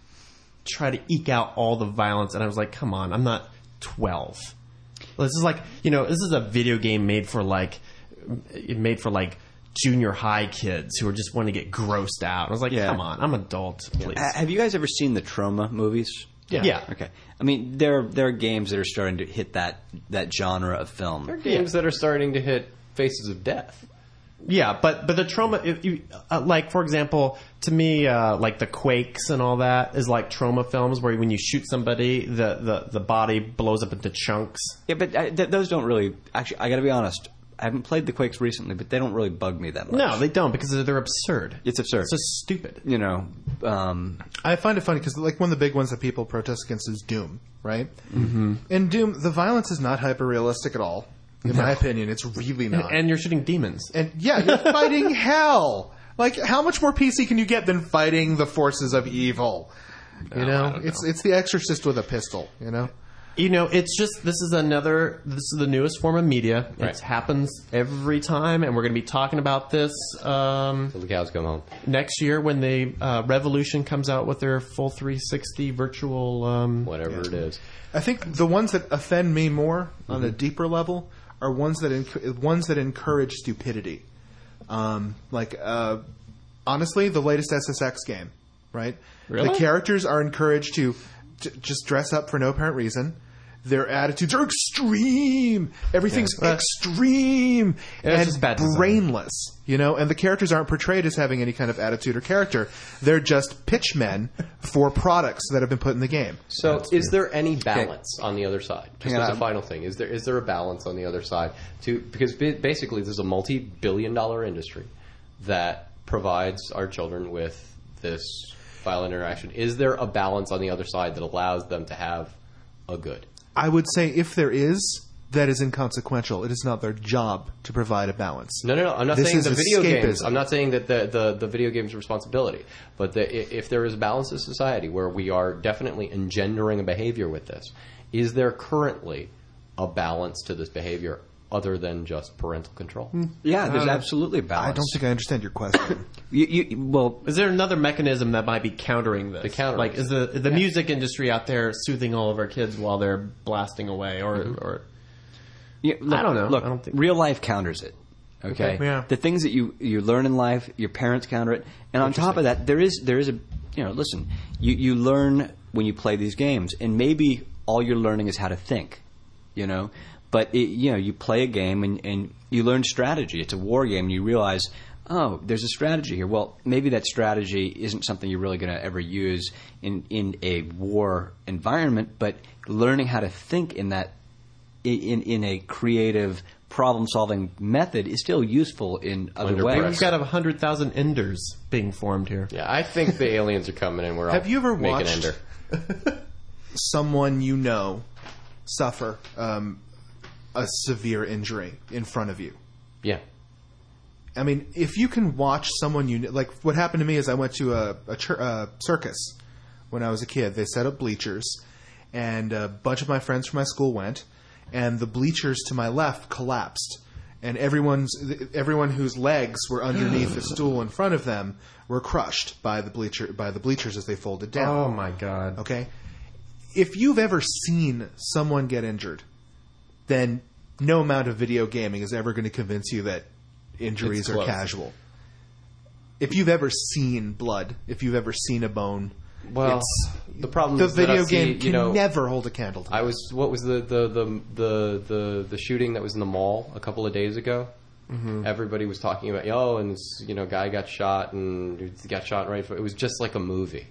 try to eke out all the violence. And I was like, come on, I'm not twelve. This is like, you know, this is a video game made for like, made for like junior high kids who are just want to get grossed out. I was like, Yeah. come on, I'm adult, please. ha- have you guys ever seen the Trauma movies? Yeah. Yeah. Okay. I mean, there there are games that are starting to hit that that genre of film. There are games that are starting to hit Faces of Death. Yeah, but but the trauma, if you, uh, like for example, to me, uh, like the Quakes and all that is like trauma films where when you shoot somebody, the, the, the body blows up into chunks. Yeah, but I, th- those don't really. Actually, I got to be honest. I haven't played the Quakes recently, but they don't really bug me that much. No, they don't because they're absurd. It's absurd. It's just stupid. You know, um, I find it funny because like one of the big ones that people protest against is Doom, right? Mm-hmm. In Doom, the violence is not hyper realistic at all. In my opinion, it's really not. And you're shooting demons. And yeah, you're fighting hell. Like, how much more P C can you get than fighting the forces of evil? You No, know, I don't it's know. it's the Exorcist with a pistol. You know, You know, it's just this is another this is the newest form of media. Right. It happens every time, and we're going to be talking about this um, Till the cows come home. next year when the uh, Revolution comes out with their full three sixty virtual. Um, Whatever it is. I think the ones that offend me more on a deeper level are ones that enc- ones that encourage stupidity. Um, like uh, honestly, the latest S S X game, right? Really? The characters are encouraged to j- just dress up for no apparent reason. their attitudes are extreme. Everything's Yeah. extreme Yeah, it's and just bad design. brainless. You know, and the characters aren't portrayed as having any kind of attitude or character. They're just pitchmen for products that have been put in the game. So, is there any balance on the other side? Just Hang as on. a final thing, is there is there a balance on the other side? To because ba- basically, this is a multi-billion-dollar industry that provides our children with this violent interaction. Is there a balance on the other side that allows them to have a good? I would say if there is, that is inconsequential. It is not their job to provide a balance. No, no, no. I'm not This saying is the video games. escapism. I'm not saying that the, the, the video game's responsibility. But the, i- if there is a balance in society where we are definitely engendering a behavior with this, is there currently a balance to this behavior other than just parental control? Yeah, there's absolutely a I balance. don't think I understand your question. You, you, well, Is there another mechanism that might be countering this? The counter- like, is the the music industry out there soothing all of our kids while they're blasting away, or or Yeah, look, I don't know. Look, I don't think- real life counters it. Okay, Okay, yeah. the things that you, you learn in life, your parents counter it, and on top of that, there is there is a you know listen, you you learn when you play these games, and maybe all you're learning is how to think, you know, but it, you know you play a game and, and you learn strategy. It's a war game, and you realize, oh, there's a strategy here. Well, maybe that strategy isn't something you're really going to ever use in in a war environment, but learning how to think in that. In, in a creative problem-solving method is still useful in other Under ways. pressure. we've got a hundred thousand enders being formed here. Yeah, I think the aliens are coming and we're all Have you ever making watched Ender. someone you know suffer um, a severe injury in front of you? Yeah. I mean, if you can watch someone you kn- like, what happened to me is I went to a, a chur- uh, circus when I was a kid. They set up bleachers, and a bunch of my friends from my school went, and the bleachers to my left collapsed, and everyone's everyone whose legs were underneath the stool in front of them were crushed by the bleacher by the bleachers as they folded down. Oh my god! Okay, if you've ever seen someone get injured, then no amount of video gaming is ever going to convince you that injuries It's are close. casual. If you've ever seen blood, if you've ever seen a bone, Well, it's, the problem the is that video I see, game you can know, never hold a candle to I that. was what was the the, the the the the shooting that was in the mall a couple of days ago. Mm-hmm. Everybody was talking about oh, and this you know guy got shot and he got shot right. For, it was just like a movie,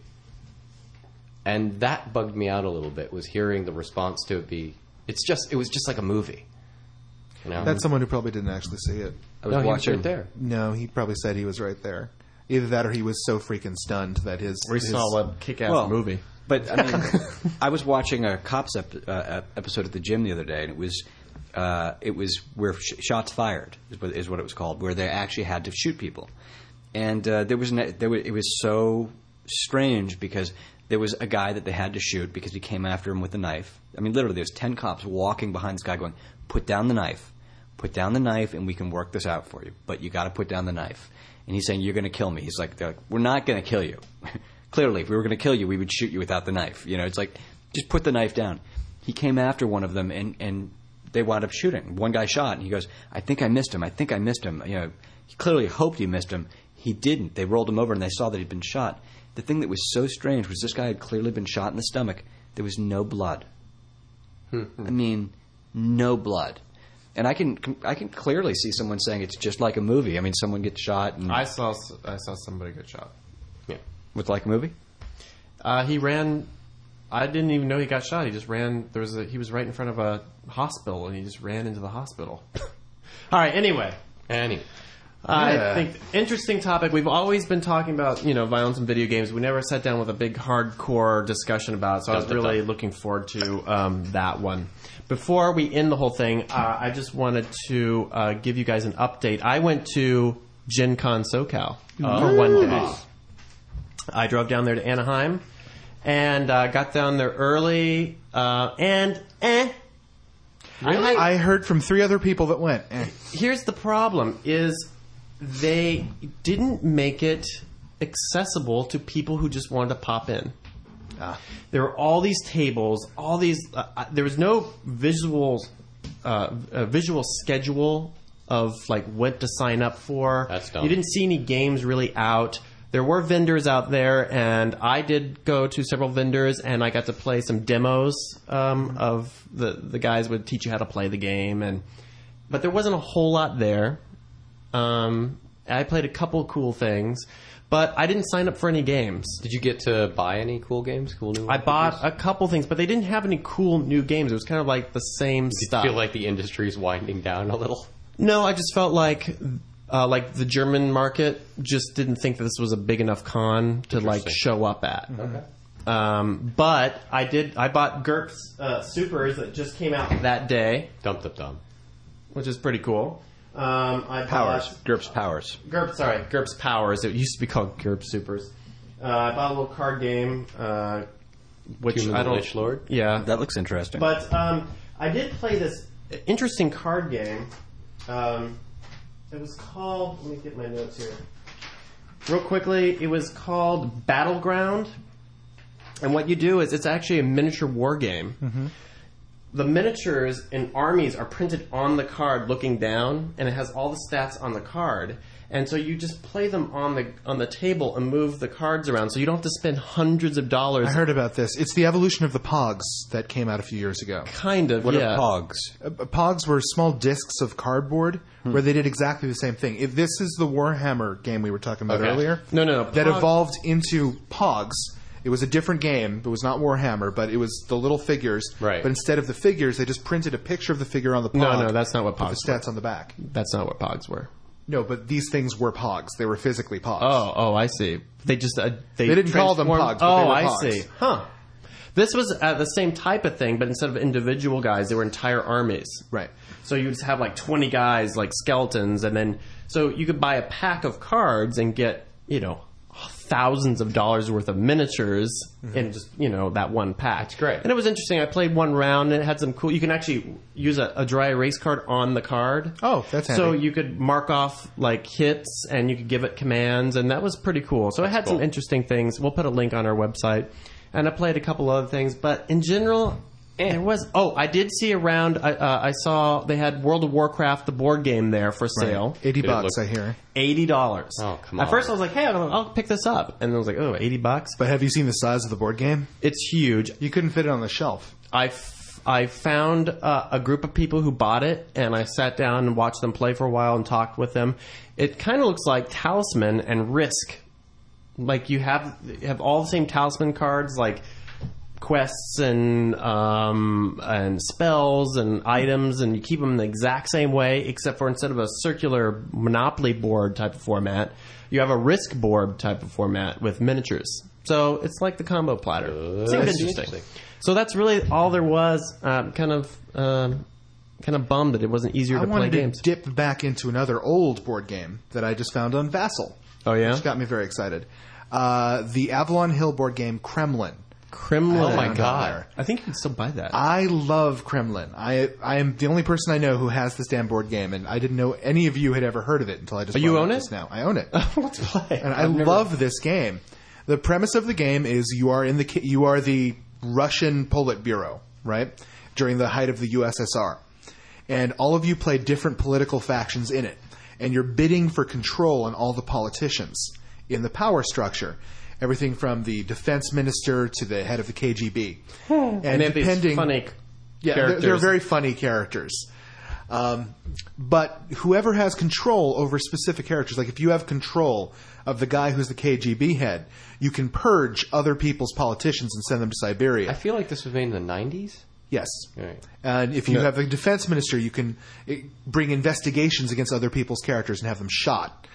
and that bugged me out a little bit. Was hearing the response to it be it's just it was just like a movie. You know, That's someone who probably didn't actually see it. I was no, he was watching right there. No, he probably said he was right there. Either that or he was so freaking stunned that his... We his saw a kick-ass Well, movie. But I mean, I was watching a cops ep- uh, episode at the gym the other day, and it was uh, it was where sh- shots fired is what, is what it was called, where they actually had to shoot people, and uh, there was an, there was, it was so strange because there was a guy that they had to shoot because he came after him with a knife. I mean, literally, there's ten cops walking behind this guy, going, "Put down the knife, put down the knife, and we can work this out for you. But you got to put down the knife." And he's saying, "You're going to kill me." He's like, they're like, "We're not going to kill you." Clearly, if we were going to kill you, we would shoot you without the knife. You know, it's like, just put the knife down. He came after one of them, and, and they wound up shooting. One guy shot, and he goes, "I think I missed him. I think I missed him." You know, he clearly hoped he missed him. He didn't. They rolled him over, and they saw that he'd been shot. The thing that was so strange was this guy had clearly been shot in the stomach. There was no blood. I mean, no blood. And I can I can clearly see someone saying it's just like a movie. I mean, someone gets shot and I saw I saw somebody get shot. Yeah. with like a movie. Uh, he ran. I didn't even know he got shot. He just ran. There was a. He was right in front of a hospital, and he just ran into the hospital. All right. Anyway, Annie. I think interesting topic. We've always been talking about you know violence in video games. We never sat down with a big hardcore discussion about it. So I was Dun, dun, really dun. looking forward to um, that one. Before we end the whole thing, uh, I just wanted to uh, give you guys an update. I went to Gen Con SoCal for one day. I drove down there to Anaheim and uh, got down there early uh, and eh. Really? I heard from three other people that went, eh. Here's the problem is they didn't make it accessible to people who just wanted to pop in. Ah. There were all these tables, all these. Uh, uh, there was no visual, uh, a visual schedule of like what to sign up for. That's dumb. You didn't see any games really out. there were vendors out there, and I did go to several vendors, and I got to play some demos um, of the the guys would teach you how to play the game, and but there wasn't a whole lot there. Um, I played a couple cool things, but I didn't sign up for any games. Did you get to buy any cool games? Cool new. I bought features? a couple things, but they didn't have any cool new games. It was kind of like the same Did you stuff. feel like the industry's winding down a little? No, I just felt like uh, like the German market just didn't think that this was a big enough con to like Interesting. show up at. Okay. Um, but I did. I bought GURPS uh, Supers that just came out that day, Dum dum dum. which is pretty cool. Um, I Powers. bought GURPS Powers. GURPS. Sorry, GURPS Powers. It used to be called GURPS Supers. Uh, I bought a little card game, uh, which Human I the don't. Lich Lord. Yeah, That looks interesting. but um, I did play this interesting card game. Um, it was called. Let me get my notes here. Real quickly, it was called Battleground. And what you do is it's actually a miniature war game. Mm-hmm. The miniatures and armies are printed on the card looking down, and it has all the stats on the card. And so you just play them on the on the table and move the cards around, so you don't have to spend hundreds of dollars. I heard about this. It's the evolution of the Pogs that came out a few years ago. Kind of, what yeah. are Pogs? Uh, Pogs were small discs of cardboard where they did exactly the same thing. If this is the Warhammer game we were talking about Okay. earlier, No, no, no. that Pog- evolved into Pogs. It was a different game. It was not Warhammer, but it was the little figures. Right. But instead of the figures, they just printed a picture of the figure on the Pog. No, no, that's not what with Pogs the were. stats on the back. That's not what Pogs were. No, but these things were Pogs. They were physically Pogs. Oh, oh, I see. They just uh, they, They didn't call them transformed- Pogs, but Oh, they were I Pogs. see. Huh. This was uh, the same type of thing, but instead of individual guys, they were entire armies. Right. So you would just have like twenty guys, like skeletons, and then so you could buy a pack of cards and get you know thousands of dollars worth of miniatures in just you know that one pack. That's great. And it was interesting. I played one round and it had some cool. You can actually use a, a dry erase card on the card. Oh, that's so handy. you could mark off like hits and you could give it commands, and that was pretty cool. So it had some cool. interesting things. We'll put a link on our website. And I played a couple other things, but in general, there was. Oh, I did see around. I, uh, I saw they had World of Warcraft, the board game, there for sale. eighty Did it bucks, look- I hear. Eighty dollars. Oh, come At on. first, I was like, "Hey, I'll, I'll pick this up," and then I was like, "Oh, eighty bucks." But have you seen the size of the board game? It's huge. You couldn't fit it on the shelf. I, f- I found uh, a group of people who bought it, and I sat down and watched them play for a while and talked with them. It kind of looks like Talisman and Risk. Like you have you have all the same Talisman cards, like quests and um, and spells and items, and you keep them the exact same way, except for instead of a circular Monopoly board type of format, you have a Risk board type of format with miniatures. So it's like the combo platter. Seemed That's interesting. interesting. So that's really all there was. Um, kind of um, kind of bummed that it wasn't easier I to play wanted games. to dip back into another old board game that I just found on Vassal. Oh yeah, Which got me very excited. Uh, the Avalon Hill board game Kremlin. Kremlin. Oh my Down God. there. I think you can still buy that. I love Kremlin. I I am the only person I know who has this damn board game, and I didn't know any of you had ever heard of it until I just. Oh, you brought own up it? just now. I own it, Let's play. and I love this game. The premise of the game is you are in the ki- you are the Russian Politburo, right? During the height of the U S S R, and all of you play different political factions in it, and you're bidding for control on all the politicians in the power structure. Everything from the defense minister to the head of the K G B, and, and they have these depending, funny yeah, they're, characters. they're very funny characters. Um, but whoever has control over specific characters, like if you have control of the guy who's the K G B head, you can purge other people's politicians and send them to Siberia. I feel like this was made in the nineties. Yes. Right. And if you No. have the defense minister, you can eh, bring investigations against other people's characters and have them shot.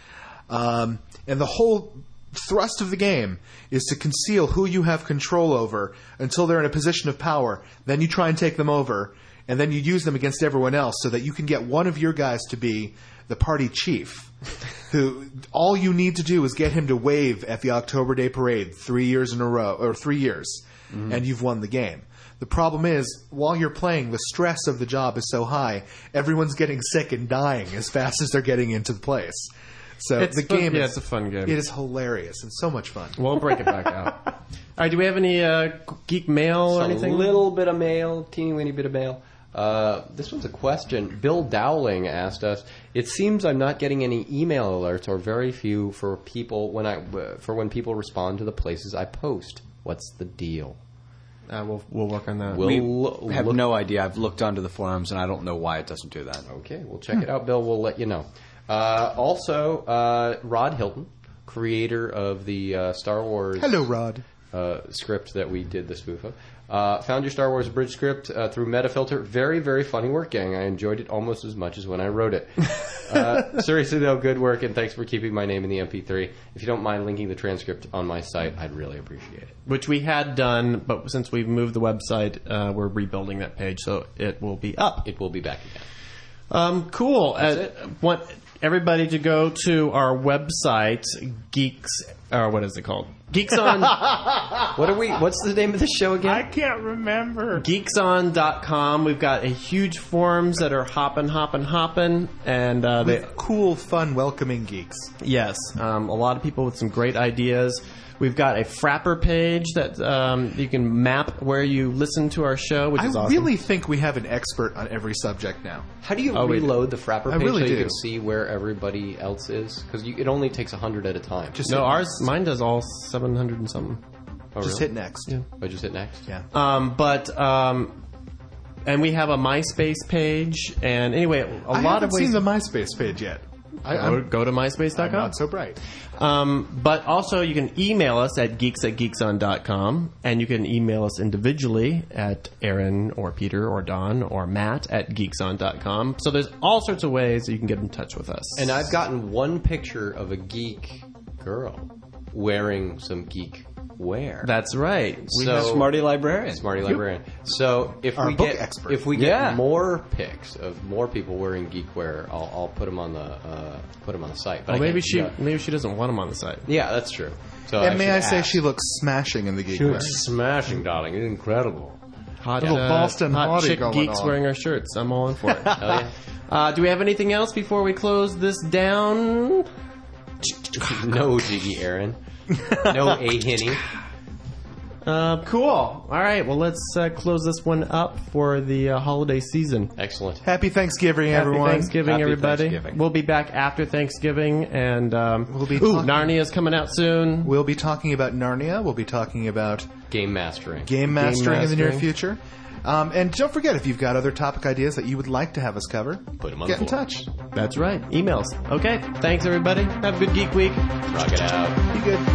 Um, and the whole thrust of the game is to conceal who you have control over until they're in a position of power. Then you try and take them over, and then you use them against everyone else so that you can get one of your guys to be the party chief. Who all you need to do is get him to wave at the October Day Parade three years in a row, or three years, and you've won the game. The problem is, while you're playing, the stress of the job is so high, everyone's getting sick and dying as fast as they're getting into the place. So It's the fun- game yeah, is it's a fun game. It is hilarious and so much fun. We'll break it back out. All right, do we have any uh, geek mail or A anything? little bit of mail, teeny weeny bit of mail. Uh, this one's a question. Bill Dowling asked us, it seems I'm not getting any email alerts or very few for people when I uh, for when people respond to the places I post. What's the deal? Uh, we'll we'll work on that. We'll We lo- have look- no idea. I've looked onto the forums, and I don't know why it doesn't do that. Okay, we'll check it out, Bill. We'll let you know. Uh, also, uh, Rod Hilton, creator of the uh, Star Wars Hello, Rod. uh, script that we did the spoof of, uh, found your Star Wars abridged script uh, through Metafilter. Very, very funny work, gang. I enjoyed it almost as much as when I wrote it. Uh, seriously, though, good work, and thanks for keeping my name in the M P three. If you don't mind linking the transcript on my site, I'd really appreciate it. Which we had done, but since we've moved the website, uh, we're rebuilding that page, so it will be up. It will be back again. Um, cool. That's uh, it. Want everybody to go to our website, Geeks, or what is it called? Geeks on What are we? What's the name of the show again? can't remember. geeks on dot com. We've got a huge forums that are hopping, hopping, hopping, and uh, they Cool, fun, welcoming geeks. yes, um, a lot of people with some great ideas. We've got a Frapper page that um, you can map where you listen to our show, which I is awesome. really think we have an expert on every subject now. How do you Oh, we do. reload the Frapper I page really so you do. can see where everybody else is? Because it only takes one hundred at a time. Just no, hit ours, next. mine does all seven hundred and something. oh, Just really? hit next. Yeah. Oh, just hit next? Yeah. Um, but um, and we have a MySpace page, and anyway, a I lot haven't of ways. seen the MySpace page yet. I, go, I'm, go to myspace dot I'm com. not so bright. Um, but also, you can email us at geeks at geekson dot com, and you can email us individually at Aaron or Peter or Don or Matt at geekson dot com. So there's all sorts of ways that you can get in touch with us. And I've gotten one picture of a geek girl wearing some geek wear. That's right. We So- have- Smarty librarian. Smarty librarian. So if Our we book get expert. if we get Yeah. more pics of more people wearing geek wear, I'll, I'll put them on the uh, put them on the site. But well, I maybe can't- she yeah. maybe she doesn't want them on the site. Yeah, that's true. So And may should I say, ask. she looks smashing in the geek She wear. looks smashing, darling. It's incredible. Hot, Little uh, Boston hot hottie chick going geeks on. wearing our shirts. I'm all in for it. Oh yeah. uh, do we have anything else before we close this down? No, Jiggy Aaron. No, A Hinny. Uh, cool. All right. Well, let's uh, close this one up for the uh, holiday season. Excellent. Happy Thanksgiving, Happy everyone. Thanksgiving, Happy everybody. Thanksgiving. We'll be back after Thanksgiving, and um, We'll be ooh, talking- Narnia's coming out soon. We'll be talking about Narnia. We'll be talking about Game mastering. game mastering, in the near mastering. future. Um, and don't forget, if you've got other topic ideas that you would like to have us cover, Put 'em on get the in board. touch. That's right. Emails. Okay. Thanks, everybody. Have a good geek week. Rock it out. Be good.